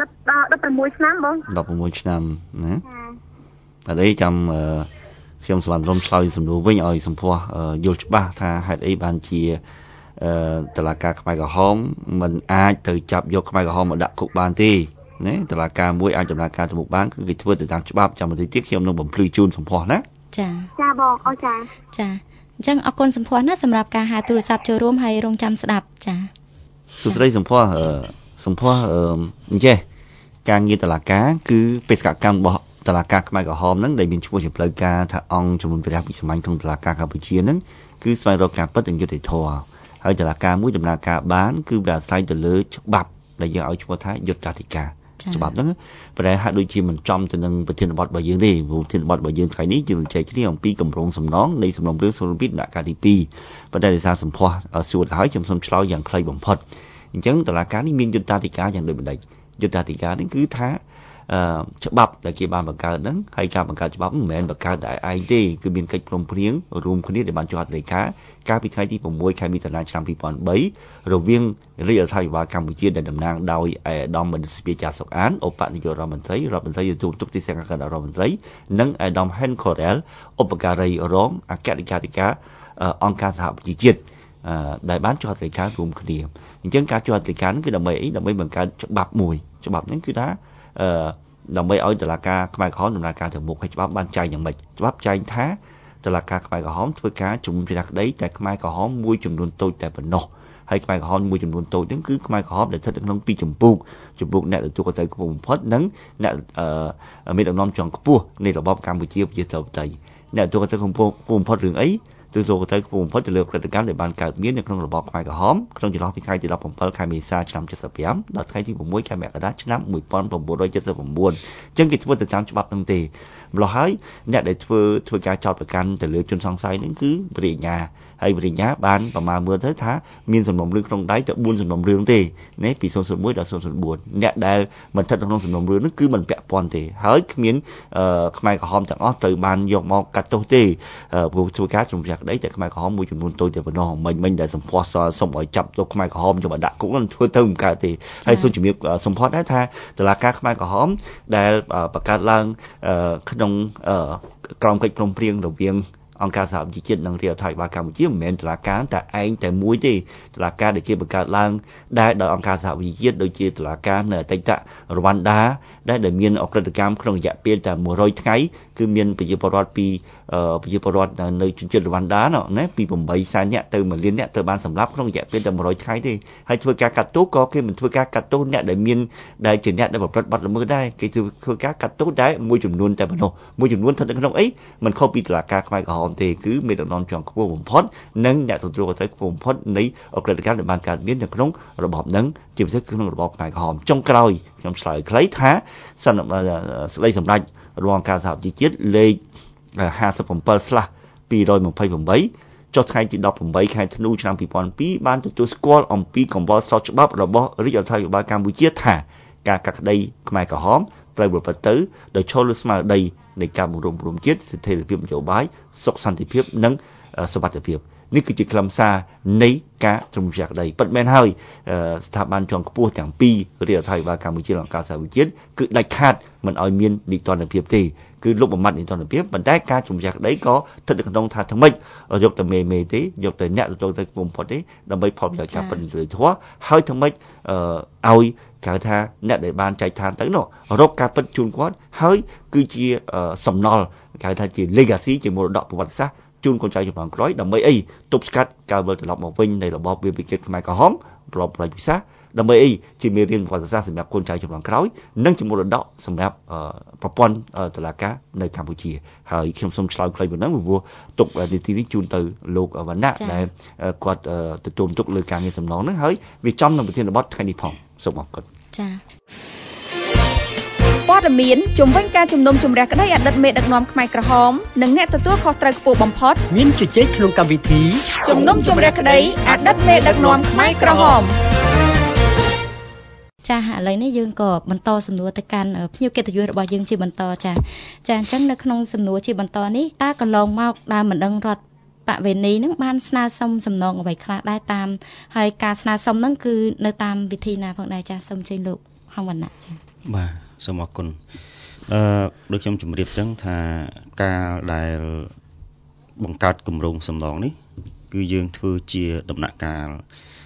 16ឆ្នាំបង 16ឆ្នាំណាតែនេះចាំខ្ញុំសម្បត្តិរំឆ្លើយសំណួរវិញឲ្យសម្ផស្សយល់ច្បាស់ថាហេតុអីបានជាតុលាការខ្មែរក្រហមមិនអាចទៅចាប់យកខ្មែរក្រហមមកដាក់គុកបានទេណាតុលាការមួយអាចដំណើរការទៅមុខបានគឺគេធ្វើទៅតាមច្បាប់ចាំបន្តិចទៀតខ្ញុំនឹងបំភ្លឺជូនសម្ផស្សណាចាបងអរចាអញ្ចឹងអរគុណសម្ផស្សណាសម្រាប់ការហៅទូរស័ព្ទចូលរួមហើយរងចាំស្ដាប់ចាសួស្ដីសម្ផស្សអញ្ចេះការងារតុលាការគឺបេសកកម្មរបស់តុលាការខ្មែរក្រហមហ្នឹងដែលមានឈ្មោះជាផ្លូវការថាអង្គជំនុំជម្រះវិសាមញ្ញក្នុងតុលាការកម្ពុជាហ្នឹងគឺស្វែងរកការពិតនិងយុត្តិធម៌ហើយតុលាការមួយដំណើរការបានគឺវាអាស្រ័យទៅលើច្បាប់ដែលយើងឲ្យឈ្មោះថាយុត្តិធិការច្បាប់ហ្នឹងប៉ុន្តែហាក់ដូចជាមិនចំទៅនឹងប្រធានបទរបស់យើងទេព្រោះប្រធានបទរបស់យើងថ្ងៃនេះយើងជជែកគ្នាអំពីគម្រោងសំណងនៃសំណុំរឿង002ដំណាក់កាលទី2ប៉ុន្តែដោយសារសម្ផស្សសួរទៅហើយខ្ញុំសូមឆ្លើយយ៉ាងខ្លីបំផុតអញ្ចឹងតុលាការនេះមានយុត្តិធិការយ៉ាងដូចម្ដេចយុត្តិធិការនេះគឺថាច្បាប់ដែលគេបានបង្កើតហ្នឹងហើយការបង្កើតច្បាប់មិនមែនបង្កើតតែឯងទេគឺមានកិច្ចព្រមព្រៀងរួមគ្នាដែលបានចុះហត្ថលេខាកាលពីថ្ងៃទី6ខែមិថុនាឆ្នាំ2003រវាងរាជរដ្ឋាភិបាលកម្ពុជាដែលតំណាងដោយអាដាមមនស្ពាចាសុកអានឧបនាយករដ្ឋមន្ត្រីទទួលទុកទីសង្ឃគណៈរដ្ឋមន្ត្រីនិងអាដាមហេនខូរ៉ែលឧបការីរងអគ្គលេខាធិការអង្គការសហប្រជាជាតិដែលបានចុះហត្ថលេខារួមគ្នាអញ្ចឹងការចុះហត្ថលេខាគឺដើម្បីអីដើម្បីបង្កើតច្បាប់មួយច្បាប់ហ្នឹងគឺថាដើម្បីឲ្យតុលាការខ្មែរក្រហមដំណើរការទៅមុខហើយច្បាប់បានចែងយ៉ាងម៉េចច្បាប់ចែងថាតុលាការខ្មែរក្រហមធ្វើការជំនុំជម្រះក្តីតែខ្មែរក្រហមមួយចំនួនតូចតែប៉ុណ្ណោះហើយខ្មែរក្រហមមួយចំនួនតូចហ្នឹងគឺខ្មែរក្រហមដែលស្ថិតនៅក្នុងពីរចម្ពោះអ្នកទទួលខុសត្រូវខ្ពស់បំផុតនិងអ្នកមានដំណំចង់ខ្ពស់នៃរបបកម្ពុជាប្រជាធិបតេយ្យអ្នកទទួលខុសត្រូវខ្ពស់បំផុតរឿងអីទូទៅទៅខ្ពស់បំផុតទៅលើព្រឹត្តិការណ៍ដែលបានកើតមាននៅក្នុងរបបខ្មែរក្រហមក្នុងចន្លោះពីថ្ងៃទី17ខែមេសាឆ្នាំ75ដល់ថ្ងៃទី6ខែមករាឆ្នាំ1979អញ្ចឹងគេធ្វើទៅតាមច្បាប់នឹងទេម្ល៉េះហើយអ្នកដែលធ្វើការចោទប្រកាន់ទៅលើជនសង្ស័យនឹងគឺបរិញ្ញាហើយបរិញ្ញាបានប្រមាណមើលទៅថាមានសំណុំរឿងក្នុងដៃទៅ4សំណុំរឿងទេណាពី001ដល់004អ្នកដែលមិនស្ថិតក្នុងសំណុំរឿងនោះគឺមិនពាក់ព័ន្ធទេហើយគ្មានខ្មែរក្រហមទាំងអស់ត្រូវបានយកមកកាត់ទោសទេព្រោះធ្វើការជំនះក្តីតែខ្មែរក្រហមមួយចំនួនតូចតែប៉ុណ្ណោះមិញដែលសម្ផស្សសុំឲ្យចាប់ទោសខ្មែរក្រហមយកមកដាក់គុកនឹងធ្វើទៅមិនកើតទេហើយសូមជំរាបសម្ផស្សដែរថាតុលាការខ្មែរក្រហមដែលបង្កើតឡើងក្នុងក្រមកិច្ចព្រមព្រៀងរវាងអង្គការសហប្រជាជាតិនិងរាជរដ្ឋាភិបាលកម្ពុជាមិនមែនតុលាការតែឯងតែមួយទេតុលាការដែលជាបង្កើតឡើងដែលដោយអង្គការសហប្រជាជាតិដូចជាតុលាការនៅអតីតរវ៉ាន់ដាដែលមានអក្រិតកម្មក្នុងរយៈពេលតែ100ថ្ងៃគឺមានប្រជាពលរដ្ឋពីប្រជាពលរដ្ឋនៅជនជាតិរវ៉ាន់ដាណាពី8សែននាក់ទៅ1លាននាក់ត្រូវបានសម្លាប់ក្នុងរយៈពេលតែ100ថ្ងៃទេហើយធ្វើការកាត់ទោសក៏គេមិនធ្វើការកាត់ទោសអ្នកដែលជាអ្នកដែលប្រព្រឹត្តបទល្មើសដែរគេធ្វើការកាត់ទោសដែរមួយចំនួនតែប៉ុណ្ណោះមួយចំនួនស្ថិតនៅក្នុងអីមិនខុសពីតុលាការខ្មែរក្រហមទេគឺមេដឹកនាំជាន់ខ្ពស់បំផុតនិងអ្នកទទួលខុសត្រូវខ្ពស់បំផុតនៃអក្រិតកម្មដែលបានកើតមាននៅក្នុងរបបនឹងជាពិសេសក្នុងរបបខ្មែរក្រហមចុងក្រោយខ្ញុំឆ្លើយខ្លីថាសេចក្តីសម្រេចរបស់អង្គការសហប្រជាជាតិលេខ57/228ចុះថ្ងៃទី18ខែធ្នូឆ្នាំ2002បានទទួលស្គាល់អំពីកង្វល់ស្របច្បាប់របស់រាជរដ្ឋាភិបាលកម្ពុជាថាការកាត់ក្តីខ្មែរក្រហមត្រូវប្រព្រឹត្តទៅដោយឈលលើស្មារតីនៃការបង្រួមរួមជាតិស្ថិរភាពនយោបាយសុខសន្តិភាពនិងសុវត្ថិភាពនេះគឺជាខ្លឹមសារនៃការជំនះក្តីពិតមែនហើយស្ថាប័នជាន់ខ្ពស់ទាំងពីររាជរដ្ឋាភិបាលកម្ពុជានិងអង្គការសហប្រជាជាតិគឺដាច់ខាតមិនឲ្យមាននីតិរដ្ឋភាពទេគឺលុបបំបាត់នីតិរដ្ឋភាពប៉ុន្តែការជំនះក្តីក៏ស្ថិតនៅក្នុងថាថ្មិចយកតែមេទេយកតែអ្នកទទួលទៅបំផុតទេដើម្បីផលប្រយោជន៍ការពិតនៃធម៌ហើយថ្មិចឲ្យគេថាអ្នកដែលបានចែកឋានទៅនោះរកការពិតជូនគាត់ហើយគឺជាសំណល់គេថាជា legacy ជាមរតកប្រវត្តិសាស្ត្រជូនកូនចៅជំនាន់ក្រោយដើម្បីអីទប់ស្កាត់ការវិលត្រឡប់មកវិញនៃរបបវាពិកិតខ្មែរក្រហមប្រព័ន្ធប្រវត្តិសាស្ត្រដើម្បីអីជាមេរៀនប្រវត្តិសាស្ត្រសម្រាប់កូនចៅជំនាន់ក្រោយនិងជាមរតកសម្រាប់ប្រព័ន្ធតុលាការនៅកម្ពុជាហើយខ្ញុំសូមឆ្លើយខ្លីប៉ុណ្ណឹងព្រោះទុកនីតិនេះជូនទៅលោកវណ្ណៈដែលគាត់ទទួលទុកលើការងារសំណងហ្នឹងហើយវាចំនឹងប្រធានបទថ្ងៃនេះផងសូមអរគុណចា៎ព័ត៌មានជំវិញការជំនុំជម្រះក្តីអតីតមេដឹកនាំខ្មែរក្រហមនិងអ្នកទទួលខុសត្រូវខ្ពស់បំផុតមានជជែកក្នុងកម្មវិធីជំនុំជម្រះក្តីអតីតមេដឹកនាំខ្មែរក្រហមចាឥឡូវនេះយើងក៏បន្តសំណួរទៅកាន់ភ្ញៀវកិត្តិយសរបស់យើងជាបន្តចាអញ្ចឹងនៅក្នុងសំណួរជាបន្តនេះតើកន្លងមកដែលមិនដឹងរដ្ឋបវេនីនឹងបានស្នើសុំសំណងអ្វីខ្លះដែរតាមហើយការស្នើសុំហ្នឹងគឺនៅតាមវិធីណាផងដែរចាសូមអញ្ជើញលោកហងវណ្ណៈចាបាទសូមអរគុណដូចខ្ញុំជម្រាបចឹងថាការដែលបង្កើតគម្រោងសំណងនេះគឺយើងធ្វើជាដំណាក់កាល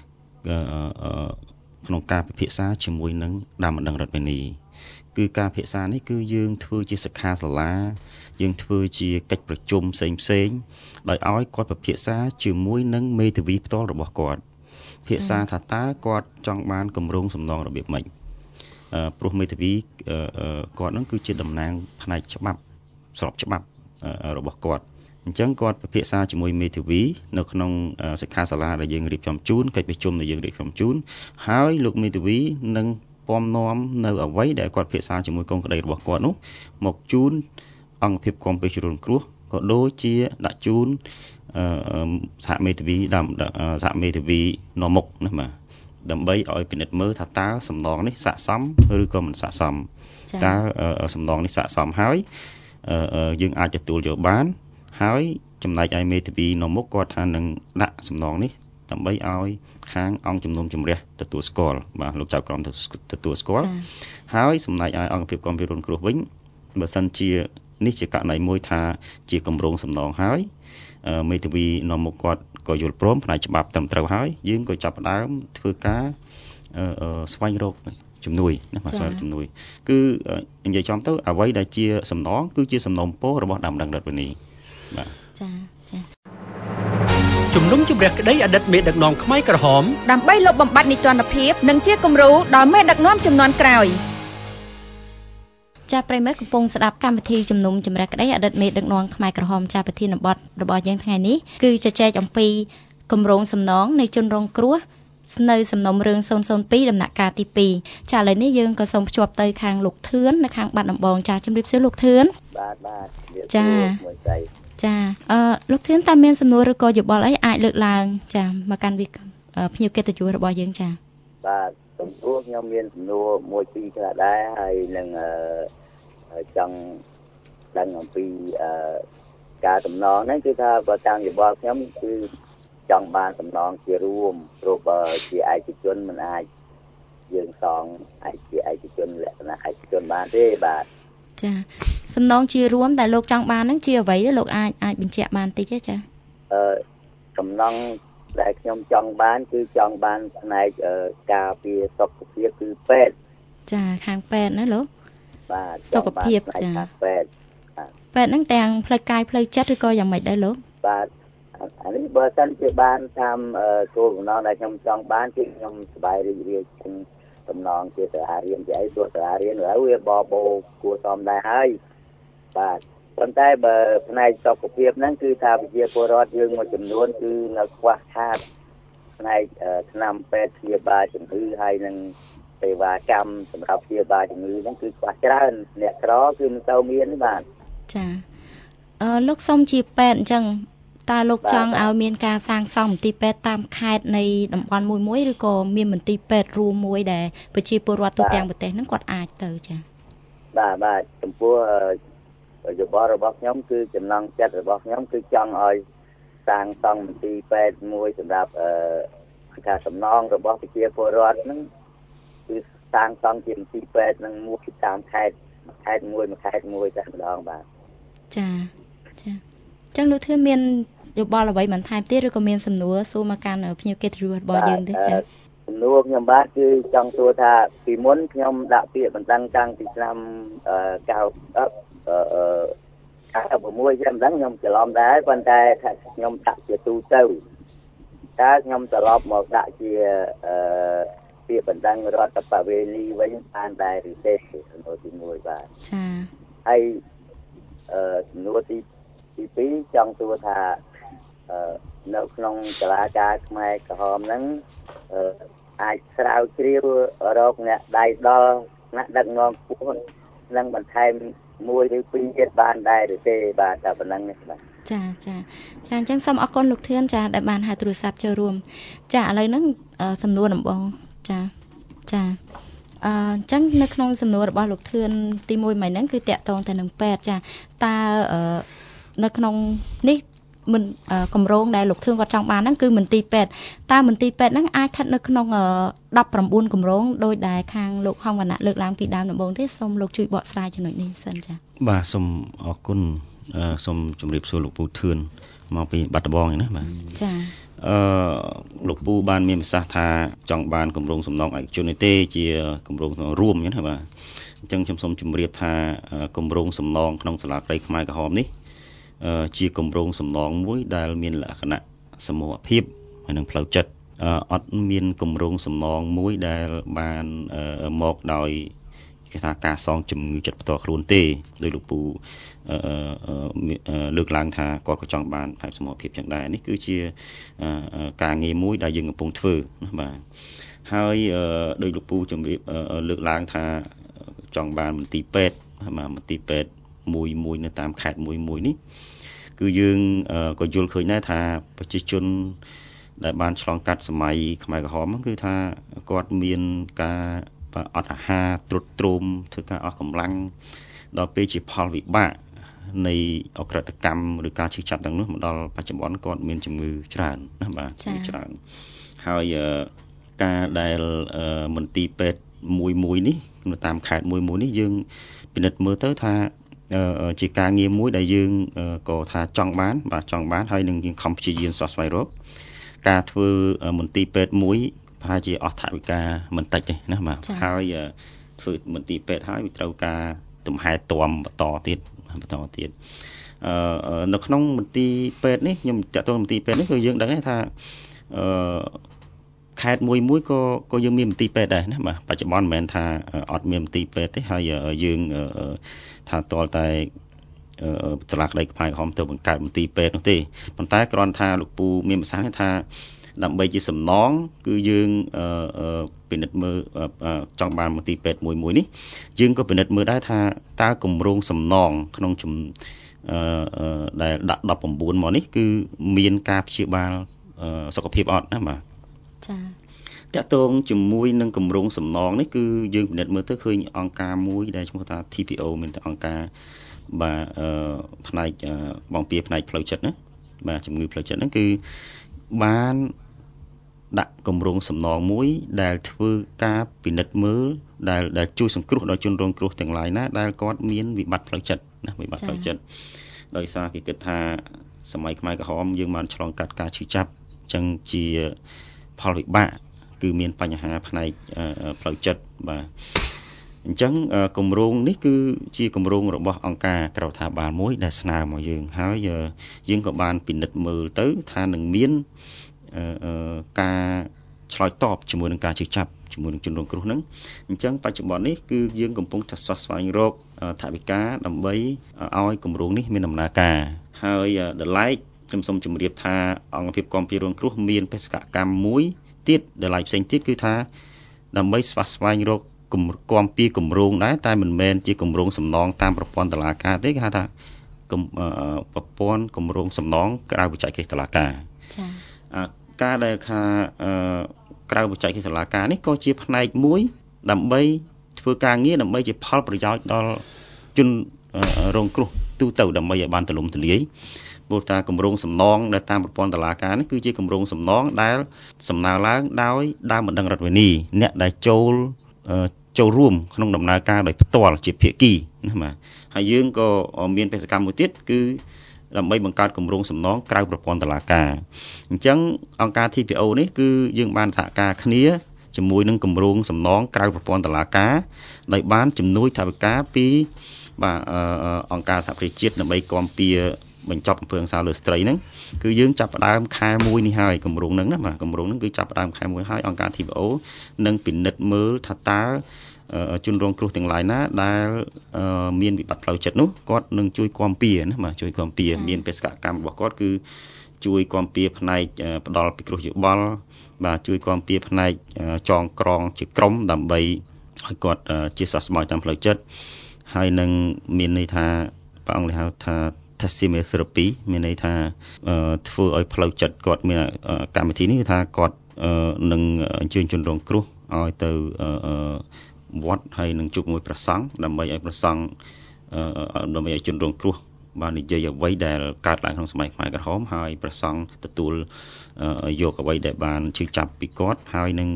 ក្នុងការពិភាក្សាជាមួយនឹងដើមបណ្ដឹងរដ្ឋវិនីគឺការពិភាក្សានេះគឺយើងធ្វើជាសិក្ខាសាលាយើងធ្វើជាកិច្ចប្រជុំផ្សេងដោយឲ្យគាត់ពិភាក្សាជាមួយនឹងមេធាវីផ្ទាល់របស់គាត់ពិភាក្សាថាតើគាត់ចង់បានគម្រោងសំណងរបៀបម៉េចព្រោះមេធាវីគាត់នឹងគឺជាតំណាងផ្នែកច្បាប់ស្របច្បាប់របស់គាត់អញ្ចឹងគាត់ពិភាក្សាជាមួយមេធាវីនៅក្នុងសិក្ខាសាលាដែលយើងរៀបចំជូនកិច្ចប្រជុំដែលយើងរៀបចំជូនហើយលោកមេធាវីនឹងពំនាំនៅអ្វីដែលគាត់ពិភាក្សាជាមួយកូនក្តីរបស់គាត់នោះមកជូនអង្គភាពគាំពារជនរងគ្រោះក៏ដូចជាដាក់ជូនសហមេធាវីសហមេធាវីនាំមុខណាបាទដើម្បីឲ្យពិនិត្យមើលថាតើសំណងនេះស័ក្តិសមឬក៏មិនស័ក្តិសមតើសំណងនេះស័ក្តិសមហើយយើងអាចទទួលយកបានហើយចំណែកឯមេធាវីនៅមុខគាត់ថានឹងដាក់សំណងនេះដើម្បីឲ្យខាងអង្គជំនុំជម្រះទទួលស្គាល់បាទលោកចៅក្រមទទួលស្គាល់ហើយចំណែកឯអង្គភាពគាំពារជនរងគ្រោះវិញបើសិនជានេះជាករណីមួយថាជាគម្រោងសំណងហើយមេធាវីនៅមុខគាត់ក៏យល់ព្រមផ្នែកច្បាប់ត្រឹមត្រូវហើយយើងក៏ចាប់ផ្ដើមធ្វើការស្វែងរកជំនួយណាស្វែងរកជំនួយគឺនិយាយចំទៅអ្វីដែលជាសំណងគឺជាសំណុំពររបស់ដើមដឹងរដ្ឋវិនីបាទចាចាជំនុំជម្រះក្តីអតីតមេដឹកនាំខ្មែរក្រហមដើម្បីលុបបំបាត់នីតិរដ្ឋភាពនិងជាគំរូដល់មេដឹកនាំជំនាន់ក្រោយចាប្រិមិត្តកំពុងស្ដាប់កម្មវិធីជំនុំជម្រះក្តីអតីតមេដឹកនាំខ្មែរក្រហមចាប្រធានបទរបស់យើងថ្ងៃនេះគឺជជែកអំពីគម្រោងសំណងនៃជនរងគ្រោះនៅសំណុំរឿង002ដំណាក់កាលទី2ចាឥឡូវនេះយើងក៏សូមភ្ជាប់ទៅខាងលោកធឿននៅខាងបាត់ដំបងចាជំរាបសួរលោកធឿនបាទចាលោកធឿនតើមានសំណួរឬក៏យោបល់អីអាចលើកឡើងចាមកកាន់ភ្ញៀវកិត្តិយសរបស់យើងចាបាទសំណួរខ្ញុំមានសំណួរមួយពីរខ្លះដែរហើយនឹងចង់ដឹងអំពីការតំណងហ្នឹងគឺថាបើតាមយោបល់ខ្ញុំគឺចង់បានតំណងជារួមព្រោះបើជាឯកជនមិនអាចយើងសងជាឯកជនលក្ខណៈឯកជនបានទេបាទចាសំណងជារួមដែលលោកចង់បានហ្នឹងជាអ្វីលោកអាចបញ្ជាក់បានតិចទេចាតំណងដែលខ្ញុំចង់បានគឺចង់បានផ្នែកការពារសុខភាពគឺពេទ្យចាខាងពេទ្យណាលោកបាទសុខភាពចាពេទ្យហ្នឹងទាំងផ្លូវកាយផ្លូវចិត្តឬក៏យ៉ាងម៉េចដែរលោកបាទអានេះបើសិនជាបានតាមគោលបំណងដែលខ្ញុំចង់បានគឺខ្ញុំសប្បាយរីករាយជាងតំណងជាសាលារៀនជាអីព្រោះសាលារៀនហើយវាបបោគួរសមដែរហើយបាទប៉ុន្តែបើផ្នែកសុខភាពហ្នឹងគឺថាប្រជាពលរដ្ឋយើងមួយចំនួនគឺនៅខ្វះខាតផ្នែកថ្នាំពេទ្យព្យាបាលជំងឺហើយនឹងសេវាកម្មសម្រាប់ព្យាបាលជំងឺហ្នឹងគឺខ្វះច្រើនអ្នកក្រគឺមិនទៅមានទេបាទចាលោកសុំជាពេទ្យអញ្ចឹងតើលោកចង់ឲ្យមានការសាងសង់មន្ទីរពេទ្យតាមខេត្តនៃតំបន់មួយឬក៏មានមន្ទីរពេទ្យរួមមួយដែលប្រជាពលរដ្ឋទូទាំងប្រទេសហ្នឹងគាត់អាចទៅចាបាទចំពោះយោបល់របស់ខ្ញុំគឺចំណងចិត្តរបស់ខ្ញុំគឺចង់ឲ្យសាងសង់មន្ទីរពេទ្យមួយសម្រាប់ការសំណងរបស់ប្រជាពលរដ្ឋហ្នឹងគឺសាងសង់ជាមន្ទីរពេទ្យនឹងមួយតាមខេត្តមួយតែម្ដងបាទចាចឹងលោកធឿនមានយោបល់អ្វីបន្ថែមទៀតឬក៏មានសំណួរសួរមកកាន់ភ្ញៀវកិត្តិយសរបស់យើងទេចាសំណួរខ្ញុំបាទគឺចង់សួរថាពីមុនខ្ញុំដាក់ពាក្យបណ្ដឹងតាំងពីឆ្នាំ96យ៉ាងដឹងខ្ញុំច្រឡំដែរប៉ុន្តែថាខ្ញុំដាក់ជាទូទៅតើខ្ញុំត្រឡប់មកដាក់ជាពាក្យបណ្ដឹងរដ្ឋបវេនីវិញបានដែរឬទេសំណួរទី1បាទចាហើយសំណួរទី2ចង់សួរថានៅក្នុងសាលាការខ្មែរក្រហមហ្នឹងអាចស្រាវជ្រាវរកអ្នកដៃដល់អ្នកដឹកនាំខ្ពស់នឹងបន្ថែម1ឬ2ទៀតបានដែរឬទេបាទតែប៉ុណ្្នឹងនេះបាទចាអញ្ចឹងសូមអរគុណលោកធឿនចាដែលបានហៅទូរស័ព្ទចូលរួមចាឥឡូវហ្នឹងសំណួរដំបូងចាអញ្ចឹងនៅក្នុងសំណួររបស់លោកធឿនទី1មិញហ្នឹងគឺតាក់ទងទៅនឹងពេទ្យចាតើនៅក្នុងនេះមិនកម្រងដែលលោកធឿនគាត់ចង់បានហ្នឹងគឺមន្ទីរពេទ្យតើមន្ទីរពេទ្យហ្នឹងអាចស្ថិតនៅក្នុង19កម្រងដោយដែលខាងលោកហងវណ្ណៈលើកឡើងពីដើមដំបូងទេសូមលោកជួយបកស្រាយចំណុចនេះសិនចាបាទសូមអរគុណសូមជម្រាបសួរលោកពូធឿនមកពីបាត់ដំបងណាបាទចាលោកពូបានមានប្រសាសន៍ថាចង់បានគម្រោងសំណងឯកជនទេជាគម្រោងរួមអញ្ចឹងណាបាទអញ្ចឹងខ្ញុំសូមជម្រាបថាគម្រោងសំណងក្នុងសាលាក្តីខ្មែរក្រហមនេះជាគម្រោងសំណងមួយដែលមានលក្ខណៈសមូហភាពហើយនឹងផ្លូវចិត្តអត់មានគម្រោងសំណងមួយដែលបានមកដោយគេថាការសងជំងឺចិត្តផ្ទាល់ខ្លួនទេដោយលោកពូលើកឡើងថាគាត់ក៏ចង់បានផ្នែកសមូហភាពចឹងដែរនេះគឺជាការងារមួយដែលយើងកំពុងធ្វើណាបាទហើយដោយលោកពូជំរាបលើកឡើងថាចង់បានមន្ទីរពេទ្យមន្ទីរពេទ្យមួយនៅតាមខេត្តមួយនេះគឺយើងក៏យល់ឃើញដែរថាប្រជាជនដែលបានឆ្លងកាត់សម័យខ្មែរក្រហមគឺថាគាត់មានការអត់អាហារទ្រុឌទ្រោមធ្វើការអស់កម្លាំងដល់ពេលជាផលវិបាកនៃអក្រិតកម្មឬការឈឺចាប់ទាំងនោះមកដល់បច្ចុប្បន្នគាត់មានជំងឺច្រើនណាបាទច្រើនហើយការដែលមន្ទីរពេទ្យមួយនេះនៅតាមខេត្តមួយនេះយើងពិនិត្យមើលទៅថាជាការងារមួយដែលយើងក៏ថាចង់បានហើយនឹងយើងខំព្យាយាមស្វែងរកការធ្វើមន្ទីរពេទ្យមួយប្រហែលជាអស់ថវិកាមិនតិចទេណាបាទហើយធ្វើមន្ទីរពេទ្យហើយវាត្រូវការទំហែទាំបន្តទៀតនៅក្នុងមន្ទីរពេទ្យនេះខ្ញុំតាក់ទងមន្ទីរពេទ្យនេះគឺយើងដឹងថាខេត្តមួយក៏យើងមានមន្ទីរពេទ្យដែរណាបាទបច្ចុប្បន្នមិនមែនថាអត់មានមន្ទីរពេទ្យទេហើយយើងថាតលតែសាលាក្តីខ្មែរក្រហមទៅបង្កើតមន្ទីរពេទ្យនោះទេប៉ុន្តែគ្រាន់ថាលោកពូមានប្រសាសន៍ថាដើម្បីជាសំណងគឺយើងពិនិត្យមើលចង់បានមន្ទីរពេទ្យមួយនេះយើងក៏ពិនិត្យមើលដែរថាតើគម្រោងសំណងក្នុងដែលដាក់19មកនេះគឺមានការព្យាបាលសុខភាពអត់ណាបាទចាតកតងជាមួយនឹងគម្រោងសំណងនេះគឺយើងពិនិត្យមើលទៅឃើញអង្គការមួយដែលឈ្មោះថា TPO មានតែអង្គការបាទផ្នែកបងពៀផ្នែកផ្លូវចិត្តណាបាទជំងឺផ្លូវចិត្តហ្នឹងគឺបានដាក់គម្រោងសំណងមួយដែលធ្វើការពិនិត្យមើលដែលជួយសង្គ្រោះដល់ជនរងគ្រោះទាំងឡាយណាដែលគាត់មានវិបត្តិផ្លូវចិត្តណាវិបត្តិផ្លូវចិត្តដោយសារគេគិតថាសម័យខ្មែរក្រហមយើងបានឆ្លងកាត់ការឈឺចាប់អញ្ចឹងជាផលវិបាកគឺមានបញ្ហាផ្នែកផ្លូវចិត្តបាទអញ្ចឹងគម្រោងនេះគឺជាគម្រោងរបស់អង្គការក្រៅរដ្ឋាភិបាលមួយដែលស្នើមកយើងហើយយើងក៏បានពិនិត្យមើលទៅថានឹងមានការឆ្លើយតបជាមួយនឹងការជិះចាប់ជាមួយនឹងជនរងគ្រោះហ្នឹងអញ្ចឹងបច្ចុប្បន្ននេះគឺយើងកំពុងតែស្វែងរកថវិកាដើម្បីឲ្យគម្រោងនេះមានដំណើរការហើយដល់ឡែកខ្ញុំសូមជម្រាបថាអង្គភាពគាំពាររងគ្រោះមានបេសកកម្មមួយទៀតដល់ឡែកផ្សេងទៀតគឺថាដើម្បីស្វែងរកគាំពារគម្រោងដែរតែមិនមែនជាគម្រោងសំណងតាមប្រព័ន្ធតុលាការទេគេហៅថាប្រព័ន្ធគម្រោងសំណងក្រៅបច្ចេកទេសតុលាការចា៎ការដែលថាក្រៅបច្ចេកទេសតុលាការនេះក៏ជាផ្នែកមួយដើម្បីធ្វើការងារដើម្បីជាផលប្រយោជន៍ដល់ជនរងគ្រោះទូទៅដើម្បីឲ្យបានទូលំទូលាយព្រោះថាគម្រោងសំណងដែលតាមប្រព័ន្ធតុលាការនេះគឺជាគម្រោងសំណងដែលសំណើឡើងដោយដើមបណ្ដឹងរដ្ឋវិន័យអ្នកដែលចូលរួមក្នុងដំណើរការដោយផ្ទាល់ជាភាគីណាបាទហើយយើងក៏មានបេសកកម្មមួយទៀតគឺដើម្បីបង្កើតគម្រោងសំណងក្រៅប្រព័ន្ធតុលាការអញ្ចឹងអង្គការ TPO នេះគឺយើងបានសហការគ្នាជាមួយនឹងគម្រោងសំណងក្រៅប្រព័ន្ធតុលាការដោយបានជំនួយថវិកាពីបាទអង្គការសហប្រជាជាតិដើម្បីគាំពារបញ្ចប់អំពើហិង្សាលើស្ត្រីហ្នឹងគឺយើងចាប់ផ្ដើមខែ1នេះហើយគម្រោងហ្នឹងណាបាទគម្រោងហ្នឹងគឺចាប់ផ្ដើមខែ1ហើយអង្គការ TPO នឹងពិនិត្យមើលថាតើជនរងគ្រោះទាំងឡាយណាដែលមានវិបត្តិផ្លូវចិត្តនោះគាត់នឹងជួយគាំពារណាបាទជួយគាំពារមានបេសកកម្មរបស់គាត់គឺជួយគាំពារផ្នែកផ្ដល់ពិគ្រោះយោបល់បាទជួយគាំពារផ្នែកចងក្រងជាក្រុមដើម្បីឲ្យគាត់ជាសះស្បើយតាមផ្លូវចិត្តហើយនឹងមានន័យថាព្រះអង្គហៅថាTestimony Therapy មានន័យថាធ្វើឲ្យផ្លូវចិត្តគាត់មានកម្មវិធីនេះគឺថាគាត់នឹងអញ្ជើញជនរងគ្រោះឲ្យទៅវត្តហើយនឹងជួបមួយព្រះសង្ឃដើម្បីឲ្យព្រះសង្ឃដើម្បីឲ្យជនរងគ្រោះបាននិយាយអ្វីដែលកើតឡើងក្នុងសម័យខ្មែរក្រហមហើយព្រះសង្ឃទទួលយកអ្វីដែលបានជឿចាប់ពីគាត់ហើយនឹង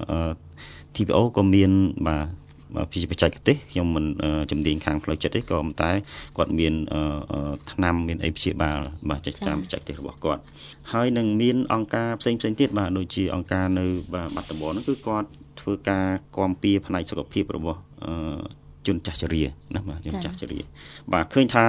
TPO ក៏មានបាទពីបច្ចេកទេសខ្ញុំមិនជំនាញខាងផ្លូវចិត្តទេក៏ប៉ុន្តែគាត់មានថ្នាំមានអីព្យាបាលបាទចេះតាមបច្ចេកទេសរបស់គាត់ហើយនឹងមានអង្គការផ្សេងទៀតបាទដូចជាអង្គការនៅបាត់ដំបងហ្នឹងគឺគាត់ធ្វើការគាំពារផ្នែកសុខភាពរបស់ជនចាស់ជរាណាបាទជនចាស់ជរាបាទឃើញថា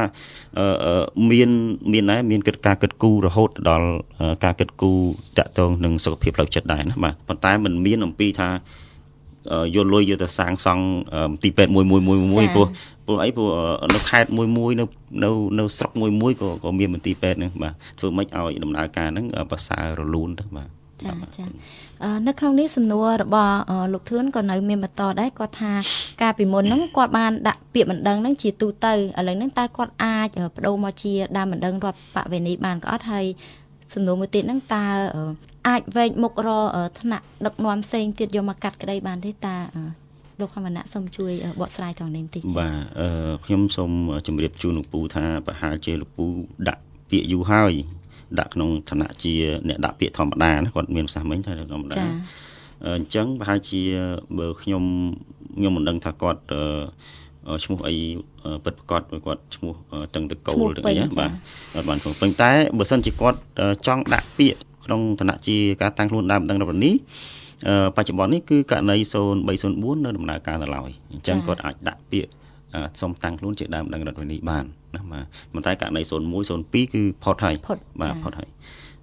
មានដែរមានការគិតគូររហូតដល់ការគិតគូរតាក់ទងនឹងសុខភាពផ្លូវចិត្តដែរណាបាទប៉ុន្តែมันមានអំពីថាយកលុយយកទៅសាងសង់ទីពេទ្យមួយព្រោះអីព្រោះនៅខេត្តមួយនៅស្រុកមួយក៏មានមន្ទីរពេទ្យហ្នឹងបាទធ្វើម៉េចឲ្យដំណើរការហ្នឹងប្រសើររលូនទៅបាទចានៅក្នុងនេះសំណួររបស់លោកធឿនក៏នៅមានបន្តដែរគាត់ថាកាលពីមុនហ្នឹងគាត់បានដាក់ពាក្យបណ្ដឹងហ្នឹងជាទូទៅឥឡូវហ្នឹងតើគាត់អាចបដូរមកជាដើមបណ្ដឹងរដ្ឋបវេនីបានក៏អត់ហើយសំណួរមួយទៀតហ្នឹងតើអាចវែកមុខរថ្នាក់ដឹកនាំផ្សេងទៀតយកមកកាត់ក្តីបានទេតើលោកខមណៈសូមជួយបកស្រាយត្រង់នេះបន្តិចបាទខ្ញុំសូមជម្រាបជូនលោកពូថាប្រហែលជាលោកពូដាក់ពាក្យយូរហើយដាក់ក្នុងឋានៈជាអ្នកដាក់ពាក្យធម្មតាណាគាត់មានប្រសាសន៍មិញថាធម្មតាអញ្ចឹងប្រហែលជាបើខ្ញុំមិនដឹងថាគាត់ឈ្មោះអីពិតប្រាកដគាត់ឈ្មោះតឹងតកូលទៅអីបាទអត់បានព្រមតែបើសិនជាគាត់ចង់ដាក់ពាក្យក្នុងឋានៈជាការតាំងខ្លួនដើមដឹងរដ្ឋនេះបច្ចុប្បន្ននេះគឺករណី0304នៅដំណើរការទៅឡើយអញ្ចឹងគាត់អាចដាក់ពាក្យសុំតាំងខ្លួនជាដើមដឹងរដ្ឋវិន័យបានណាបាទប៉ុន្តែករណី01 02គឺផុតហើយបាទផុតហើយ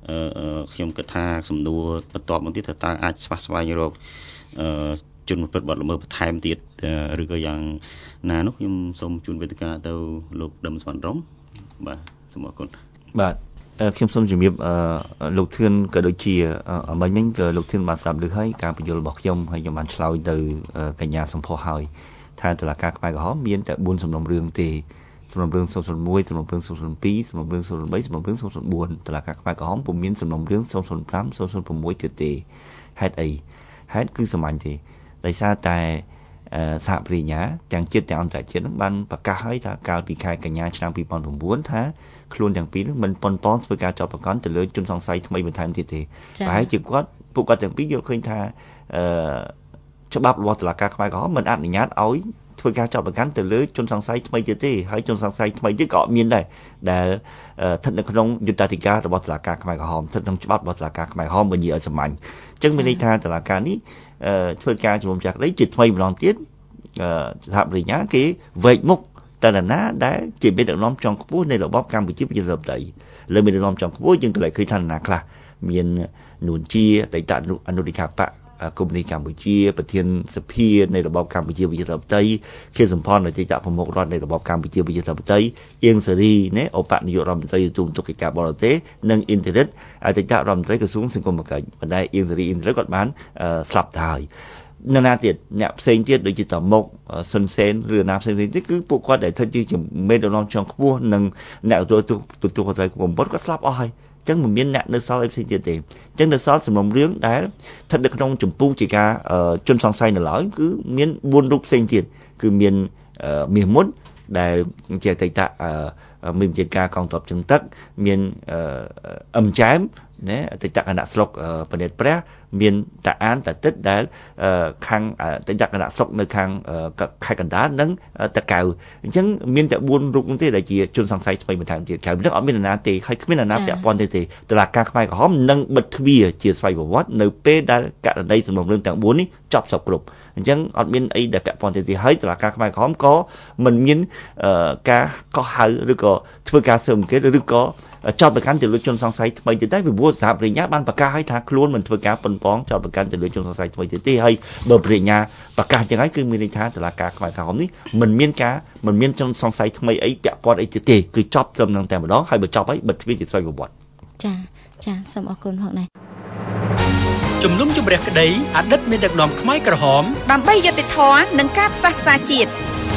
ខ្ញុំគិតថាសំណួរបន្ទាប់មកទៀតថាតើអាចស្វែងរកជនប្រព្រឹត្តបទល្មើសបន្ថែមទៀតឬក៏យ៉ាងណានោះខ្ញុំសូមជូនវេទិកាទៅលោកដឹមស្វណ្ណរំបាទសូមអរគុណបាទខ្ញុំសូមជំរាបលោកធឿនក៏ដូចជាមិញក៏លោកធឿនបានស្ដាប់ឮហើយការបញ្យល់របស់ខ្ញុំហើយខ្ញុំបានឆ្លើយទៅកញ្ញាសំភ័សហើយថាតុលាការខ្មែរក្រហមមានតែ4សំណុំរឿងទេសំណុំរឿង001សំណុំរឿង002សំណុំរឿង003សំណុំរឿង004តុលាការខ្មែរក្រហមពុំមានសំណុំរឿង005 006ទៀតទេហេតុអីហេតុគឺសាមញ្ញទេដោយសារតែសហប្រញ្ញាទាំងជាតិទាំងអន្តរជាតិនឹងបានប្រកាសហើយថាកាលពីខែកញ្ញាឆ្នាំ2009ថាខ្លួនទាំងពីរនឹងមិនប៉ុនប៉ងធ្វើការចាប់ប្រកាន់ទៅលើជនសង្ស័យថ្មីបន្ថែមទៀតទេប្រហែលជាពួកគាត់ទាំងពីរយល់ឃើញថាច្បាប់របស់តុលាការខ្មែរក្រហមមិនអនុញ្ញាតឲ្យធ្វើការចាប់ប្រកាន់ទៅលើជនសង្ស័យថ្មីទៀតទេហើយជនសង្ស័យថ្មីទៀតក៏អត់មានដែរដែលស្ថិតនៅក្នុងយុត្តាធិការរបស់តុលាការខ្មែរក្រហមស្ថិតក្នុងច្បាប់របស់តុលាការខ្មែរក្រហមបើនិយាយឲ្យសាមញ្ញអញ្ចឹងមានន័យថាតុលាការនេះធ្វើការជំនុំចាស់ក្តីជាថ្មីម្ដងទៀតសហប្រញ្ញាគេវែកមុខតើណាដែលជាមេដឹកនាំចុងខ្ពស់នៃរបបកម្ពុជាប្រជាធិបតេយ្យលើមេដឹកនាំចុងខ្ពស់យើងក៏ឃើញថាណាខ្លះមាននួនជាអតីតអនុលេខាបកកុម្មុយនីសកម្ពុជាប្រធានសភានៃរបបកម្ពុជាប្រជាធិបតេយ្យខៀវសំផនអតីតប្រមុខរដ្ឋនៃរបបកម្ពុជាប្រជាធិបតេយ្យអៀងសេរីណែឧបនាយករដ្ឋមន្ត្រីទូតកិច្ចការបរទេសនិងអ៊ីនធឺណិតអតីតរដ្ឋមន្ត្រីក្រសួងសង្គមគិច្ចប៉ុន្តែអៀងសេរីអ៊ីនធឺណិតគាត់បានស្លាប់ទៅហើយនៅណាទៀតអ្នកផ្សេងទៀតដូចជាតមុកសុនសេនឬណាផ្សេងទៀតគឺពួកគាត់ដែលស្ថិតជាមេដឹកនាំចុងខ្ពស់និងអ្នកទទួលខុសត្រូវបំផុតគាត់ស្លាប់អស់ហើយអញ្ចឹងមិនមានអ្នកនៅសល់អីផ្សេងទៀតទេអញ្ចឹងនៅសល់សំណុំរឿងដែលស្ថិតនៅក្នុងចម្ពោះជាការជនសង្ស័យនៅឡើយគឺមាន4រូបផ្សេងទៀតគឺមានមាសមុតដែលជាអតីតមានវិជាការកងទ័ពជើងទឹកមានអឹមចែមណាអតីតគណៈស្រុកប្រណិតព្រះមានតាអានតាទឹកដែលខាងអតីតគណៈស្រុកនៅខាងខេត្តកណ្ដាលនិងតាកៅអញ្ចឹងមានតែ4រូបនោះទេដែលជាជនសង្ស័យថ្មីបន្ថែមទៀតក្រៅពីនេះអត់មាននរណាទេហើយគ្មាននរណាពាក់ព័ន្ធទេតុលាការខ្មែរក្រហមនឹងបិទទ្វារជាស្វ័យប្រវត្តិនៅពេលដែលករណីសំណុំរឿងទាំង4នេះចប់សពគ្រប់អញ្ចឹងអត់មានអីដែលពាក់ព័ន្ធទេហើយតុលាការខ្មែរក្រហមក៏មិនមានការកោះហៅឬក៏ធ្វើការស៊ើបអង្កេតឬក៏ចោទប្រកាន់ទៅលើជនសង្ស័យថ្មីទៀតតែពីព្រោះសហប្រញ្ញាបានប្រកាសឲ្យថាខ្លួនមិនធ្វើការប៉ុនប៉ងចោទប្រកាន់ទៅលើជនសង្ស័យថ្មីទៀតទេហើយបើប្រញ្ញាប្រកាសចឹងហើយគឺមានន័យថាតុលាការខ្មែរក្រហមនេះមិនមានជនសង្ស័យថ្មីអីពាក់ព័ន្ធអីទៀតទេគឺចប់ត្រឹមនឹងតែម្ដងហើយបើចប់ហើយបិទទ្វារជាស្វ័យប្រវត្តិចាសូមអរគុណផងដែរជំនុំជម្រះក្តីអតីតមេដឹកនាំខ្មែរក្រហមដើម្បីយុត្តិធម៌និងការផ្សះផ្សាជាតិ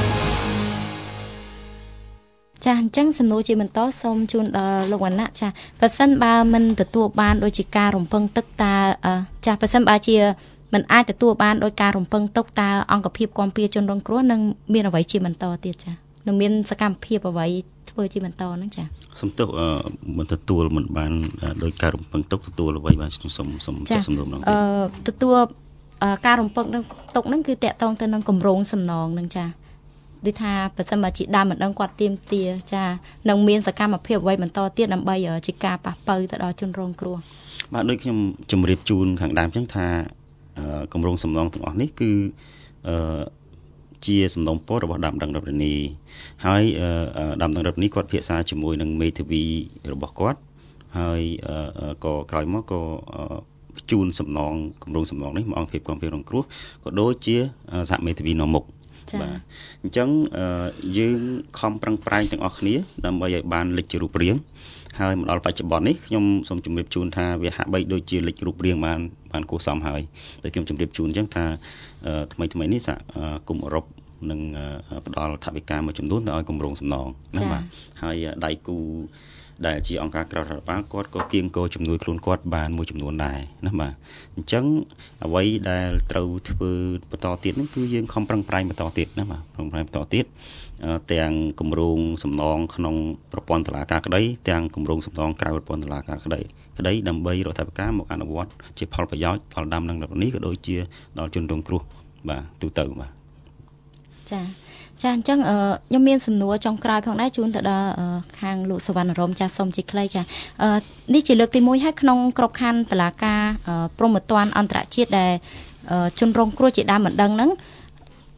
ចាអញ្ចឹងសំណួរជាបន្តសូមជូនដល់លោកវណ្ណៈចាប្រសិនបើមិនទទួលបានដោយជាការរំពឹងទុកតើចាប្រសិនបើជាមិនអាចទទួលបានដោយការរំពឹងទុកតើអង្គភាពគាំពៀជនរងគ្រោះនឹងមានអ្វីជាបន្តទៀតចានឹងមានសកម្មភាពអ្វីធ្វើជាបន្តហ្នឹងចាសំទោសមិនទទួលមិនបានដោយការរំពឹងទុកទទួលអ្វីបានសូមចាសំណួរហ្នឹងទទួលការរំពឹងទុកហ្នឹងគឺតកតងទៅនឹងគម្រោងសំណងហ្នឹងចាដូចថាប្រសិនបើជាដើមមិនដឹងគាត់ទៀមទាចានឹងមានសកម្មភាពអ្វីបន្តទៀតដើម្បីជាការប៉ះប៉ូវទៅដល់ជនរងគ្រោះបាទដូចខ្ញុំជម្រាបជូនខាងដើមអញ្ចឹងថាគម្រោងសំណងទាំងអស់នេះគឺជាសំណុំពររបស់ដើមដឹងរដ្ឋនីហើយដើមដឹងរដ្ឋនីគាត់ភាសាជាមួយនឹងមេធាវីរបស់គាត់ហើយក៏ក្រោយមកក៏ជូនសំណងគម្រោងសំណងនេះមកអង្គភាពគាំពៀរងគ្រោះក៏ដូចជាសហមេធាវីនាំមុខបាទអញ្ចឹងយើងខំប្រឹងប្រែងទាំងអស់គ្នាដើម្បីឲ្យបានលេចជារូបរាងហើយមកដល់បច្ចុប្បន្ននេះខ្ញុំសូមជម្រាបជូនថាវាហាក់បីដូចជាលេចរូបរាងបានគួរសមហើយតែខ្ញុំជម្រាបជូនអញ្ចឹងថាថ្មីនេះសហគមន៍អឺរ៉ុបនឹងផ្ដល់ថវិកាមួយចំនួនទៅឲ្យគម្រោងសំណងណាបាទហើយដៃគូដែលជាអង្គការក្រៅរដ្ឋាភិបាលគាត់ក៏គៀងគរជំនួយខ្លួនគាត់បានមួយចំនួនដែរណាបាទអញ្ចឹងអ្វីដែលត្រូវធ្វើបន្តទៀតនោះគឺយើងខំប្រឹងប្រែងបន្តទៀតណាបាទប្រឹងប្រែងបន្តទៀតទាំងគម្រោងសំណងក្នុងប្រព័ន្ធតុលាការក្តីទាំងគម្រោងសំណងក្រៅប្រព័ន្ធតុលាការក្តីដើម្បីរដ្ឋាភិបាលមកអនុវត្តជាផលប្រយោជន៍ដល់ដើមនឹងនេះក៏ដូចជាដល់ជនរងគ្រោះបាទទូទៅបាទចាអញ្ចឹងខ្ញុំមានសំណួរចុងក្រោយផងដែរជូនទៅដល់ខាងលោកសវណ្ណរមចាសូមជាខ្លីចានេះជាលើកទី1ហើយក្នុងក្របខ័ណ្ឌតុលាការព្រហ្មទណ្ឌអន្តរជាតិដែលជនរងគ្រោះជាដើមមិនដឹងហ្នឹង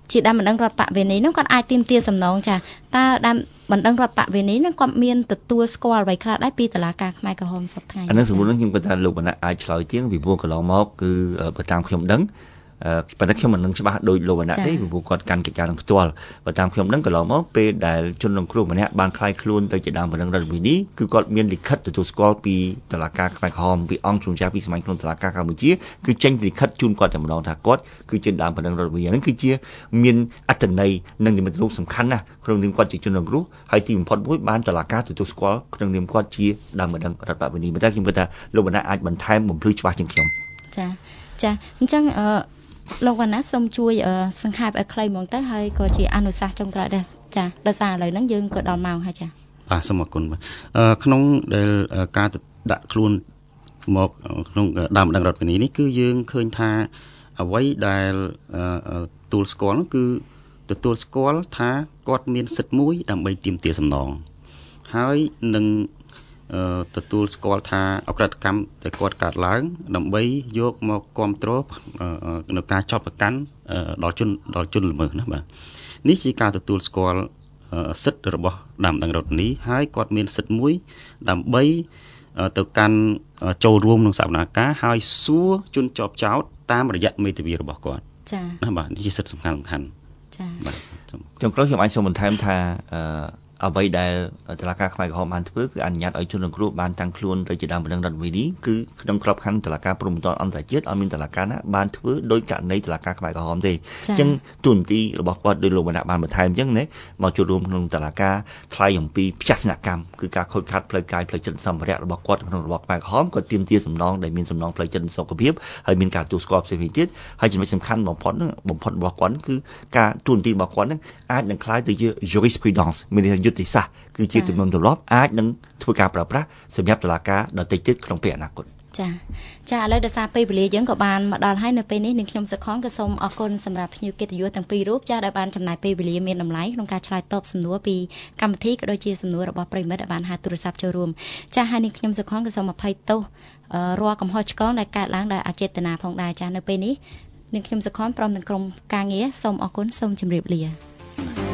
ជាដើមបណ្ដឹងរដ្ឋបវេនីហ្នឹងគាត់អាចទាមទារសំណងចាតើដើមបណ្ដឹងរដ្ឋបវេនីហ្នឹងគាត់មានទទួលស្គាល់អ្វីខ្លះដែរពីតុលាការខ្មែរក្រហមសប្តាហ៍ថ្ងៃអានេះសមុទ្រហ្នឹងខ្ញុំគិតថាលោកបណ្ណៈអាចឆ្លើយជាងពីព្រោះកន្លងមកគឺបើតាមខ្ញុំដឹងប៉ុន្តែខ្ញុំមិននឹងច្បាស់ដោយលោកបណ្ណៈទេពីព្រោះគាត់កាន់កិច្ចការនឹងផ្ទាល់បើតាមខ្ញុំដឹងកន្លងមកពេលដែលជនរងគ្រោះម្នាក់បានខ្លាយខ្លួនទៅជាដើមបណ្ដឹងរដ្ឋវិនីគឺគាត់មានលិខិតទទួលស្គាល់ពីតុលាការខ្មែរក្រហមពីអង្គជំនុំជម្រះពីសម័យក្នុងតុលាការកម្ពុជាគឺចេញលិខិតជូនគាត់តែម្ដងថាគាត់គឺជាដើមបណ្ដឹងរដ្ឋវិនីហ្នឹងគឺជាមានអត្ថន័យនិងនិមិត្តរូបសំខាន់ណាស់ក្នុងនាមគាត់ជាជនរងគ្រោះហើយទីបំផុតមួយបានតុលាការទទួលស្គាល់ក្នុងនាមគាត់ជាដើមបណ្ដឹងរដ្ឋវិនីប៉ុន្តែខ្ញុំគិតថាលោកបណ្ណៈអាចបន្ថែមបំភ្លឺច្បាស់ជាងខ្ញុំចាអញ្ចឹងលោកវណ្ណាសូមជួយសង្ខេបឲ្យខ្លីហ្មងទៅហើយក៏ជាអនុសាសន៍ចុងក្រោយដែរចាដោយសារឥឡូវហ្នឹងយើងក៏ដល់ម៉ោងហើយចាបាទសូមអរគុណក្នុងដែលការដាក់ខ្លួនមកក្នុងដើមបណ្ដឹងរដ្ឋវិនីនេះគឺយើងឃើញថាអ្វីដែលទទួលស្គាល់គឺទទួលស្គាល់ថាគាត់មានសិទ្ធិមួយដើម្បីទាមទារសំណងហើយនឹងទទួលស្គាល់ថាអក្រិតកម្មដែលគាត់កើតឡើងដើម្បីយកមកគ្រប់គ្រងនៅការចោទប្រកាន់ដល់ជនល្មើសណាបាទនេះជាការទទួលស្គាល់សិទ្ធិរបស់ដើមបណ្ដឹងរដ្ឋវិនីហើយគាត់មានសិទ្ធិមួយដើម្បីទៅកាន់ចូលរួមក្នុងសវនាការហើយសួរជនជាប់ចោទតាមរយៈមេធាវីរបស់គាត់ចា៎ណាបាទនេះជាសិទ្ធិសំខាន់ចា៎បាទចុងក្រោយខ្ញុំអាចសូមបន្ថែមថាអ្វីដែលតុលាការខ្មែរក្រហមបានធ្វើគឺអនុញ្ញាតឲ្យជនរងគ្រោះបានតាំងខ្លួនទៅជាដើមបណ្ដឹងរដ្ឋវិនីគឺក្នុងក្របខ័ណ្ឌតុលាការព្រហ្មទណ្ឌអន្តរជាតិឲ្យមានតុលាការណាបានធ្វើដោយករណីតុលាការខ្មែរក្រហមទេអញ្ចឹងទូនីតិរបស់គាត់ដោយលោកបណ្ណៈបានបន្ថែមអញ្ចឹងណាមកចូលរួមក្នុងតុលាការថ្លែងអំពីផ្ទះស្នាក់កម្មគឺការខូចខាតផ្លូវកាយផ្លូវចិត្តសម្ភារៈរបស់គាត់ក្នុងរបបខ្មែរក្រហមគាត់ទាមទារសំណងដែលមានសំណងផ្លូវចិត្តសុខភាពហើយមានការទទួលស្គាល់ផ្សេងៗទៀតហើយចំណុចសំខាន់បំផុតរបស់គាត់គឺការទូនីតិរបស់គាត់នឹងអាចនឹងคล้ายទៅជា jurisprudence មានយុទ្ធសាស្ត្រគឺជាទំនៀមទម្លាប់អាចនឹងធ្វើការប្រើប្រាស់សម្រាប់តុលាការដទៃទៀតក្នុងពេលអនាគតចាឥឡូវដោយសារពេលវេលាយើងក៏បានមកដល់ហើយនៅពេលនេះនាងខ្ញុំសុខនក៏សូមអរគុណសម្រាប់ភ្ញៀវកិត្តិយសទាំងពីររូបចាដែលបានចំណាយពេលវេលាមានតម្លៃក្នុងការឆ្លើយតបសំណួរពីកម្មវិធីក៏ដូចជាសំណួររបស់ប្រិមិត្តដែលបានហៅទូរស័ព្ទចូលរួមចាហើយនាងខ្ញុំសុខនក៏សូមអភ័យទោសរាល់កំហុសឆ្គងដែលកើតឡើងដោយអចេតនាផងដែរចានៅពេលនេះនាងខ្ញុំសុខនព្រមទាំងក្រុមការងារសូមអរគុណសូមជម្រាបលា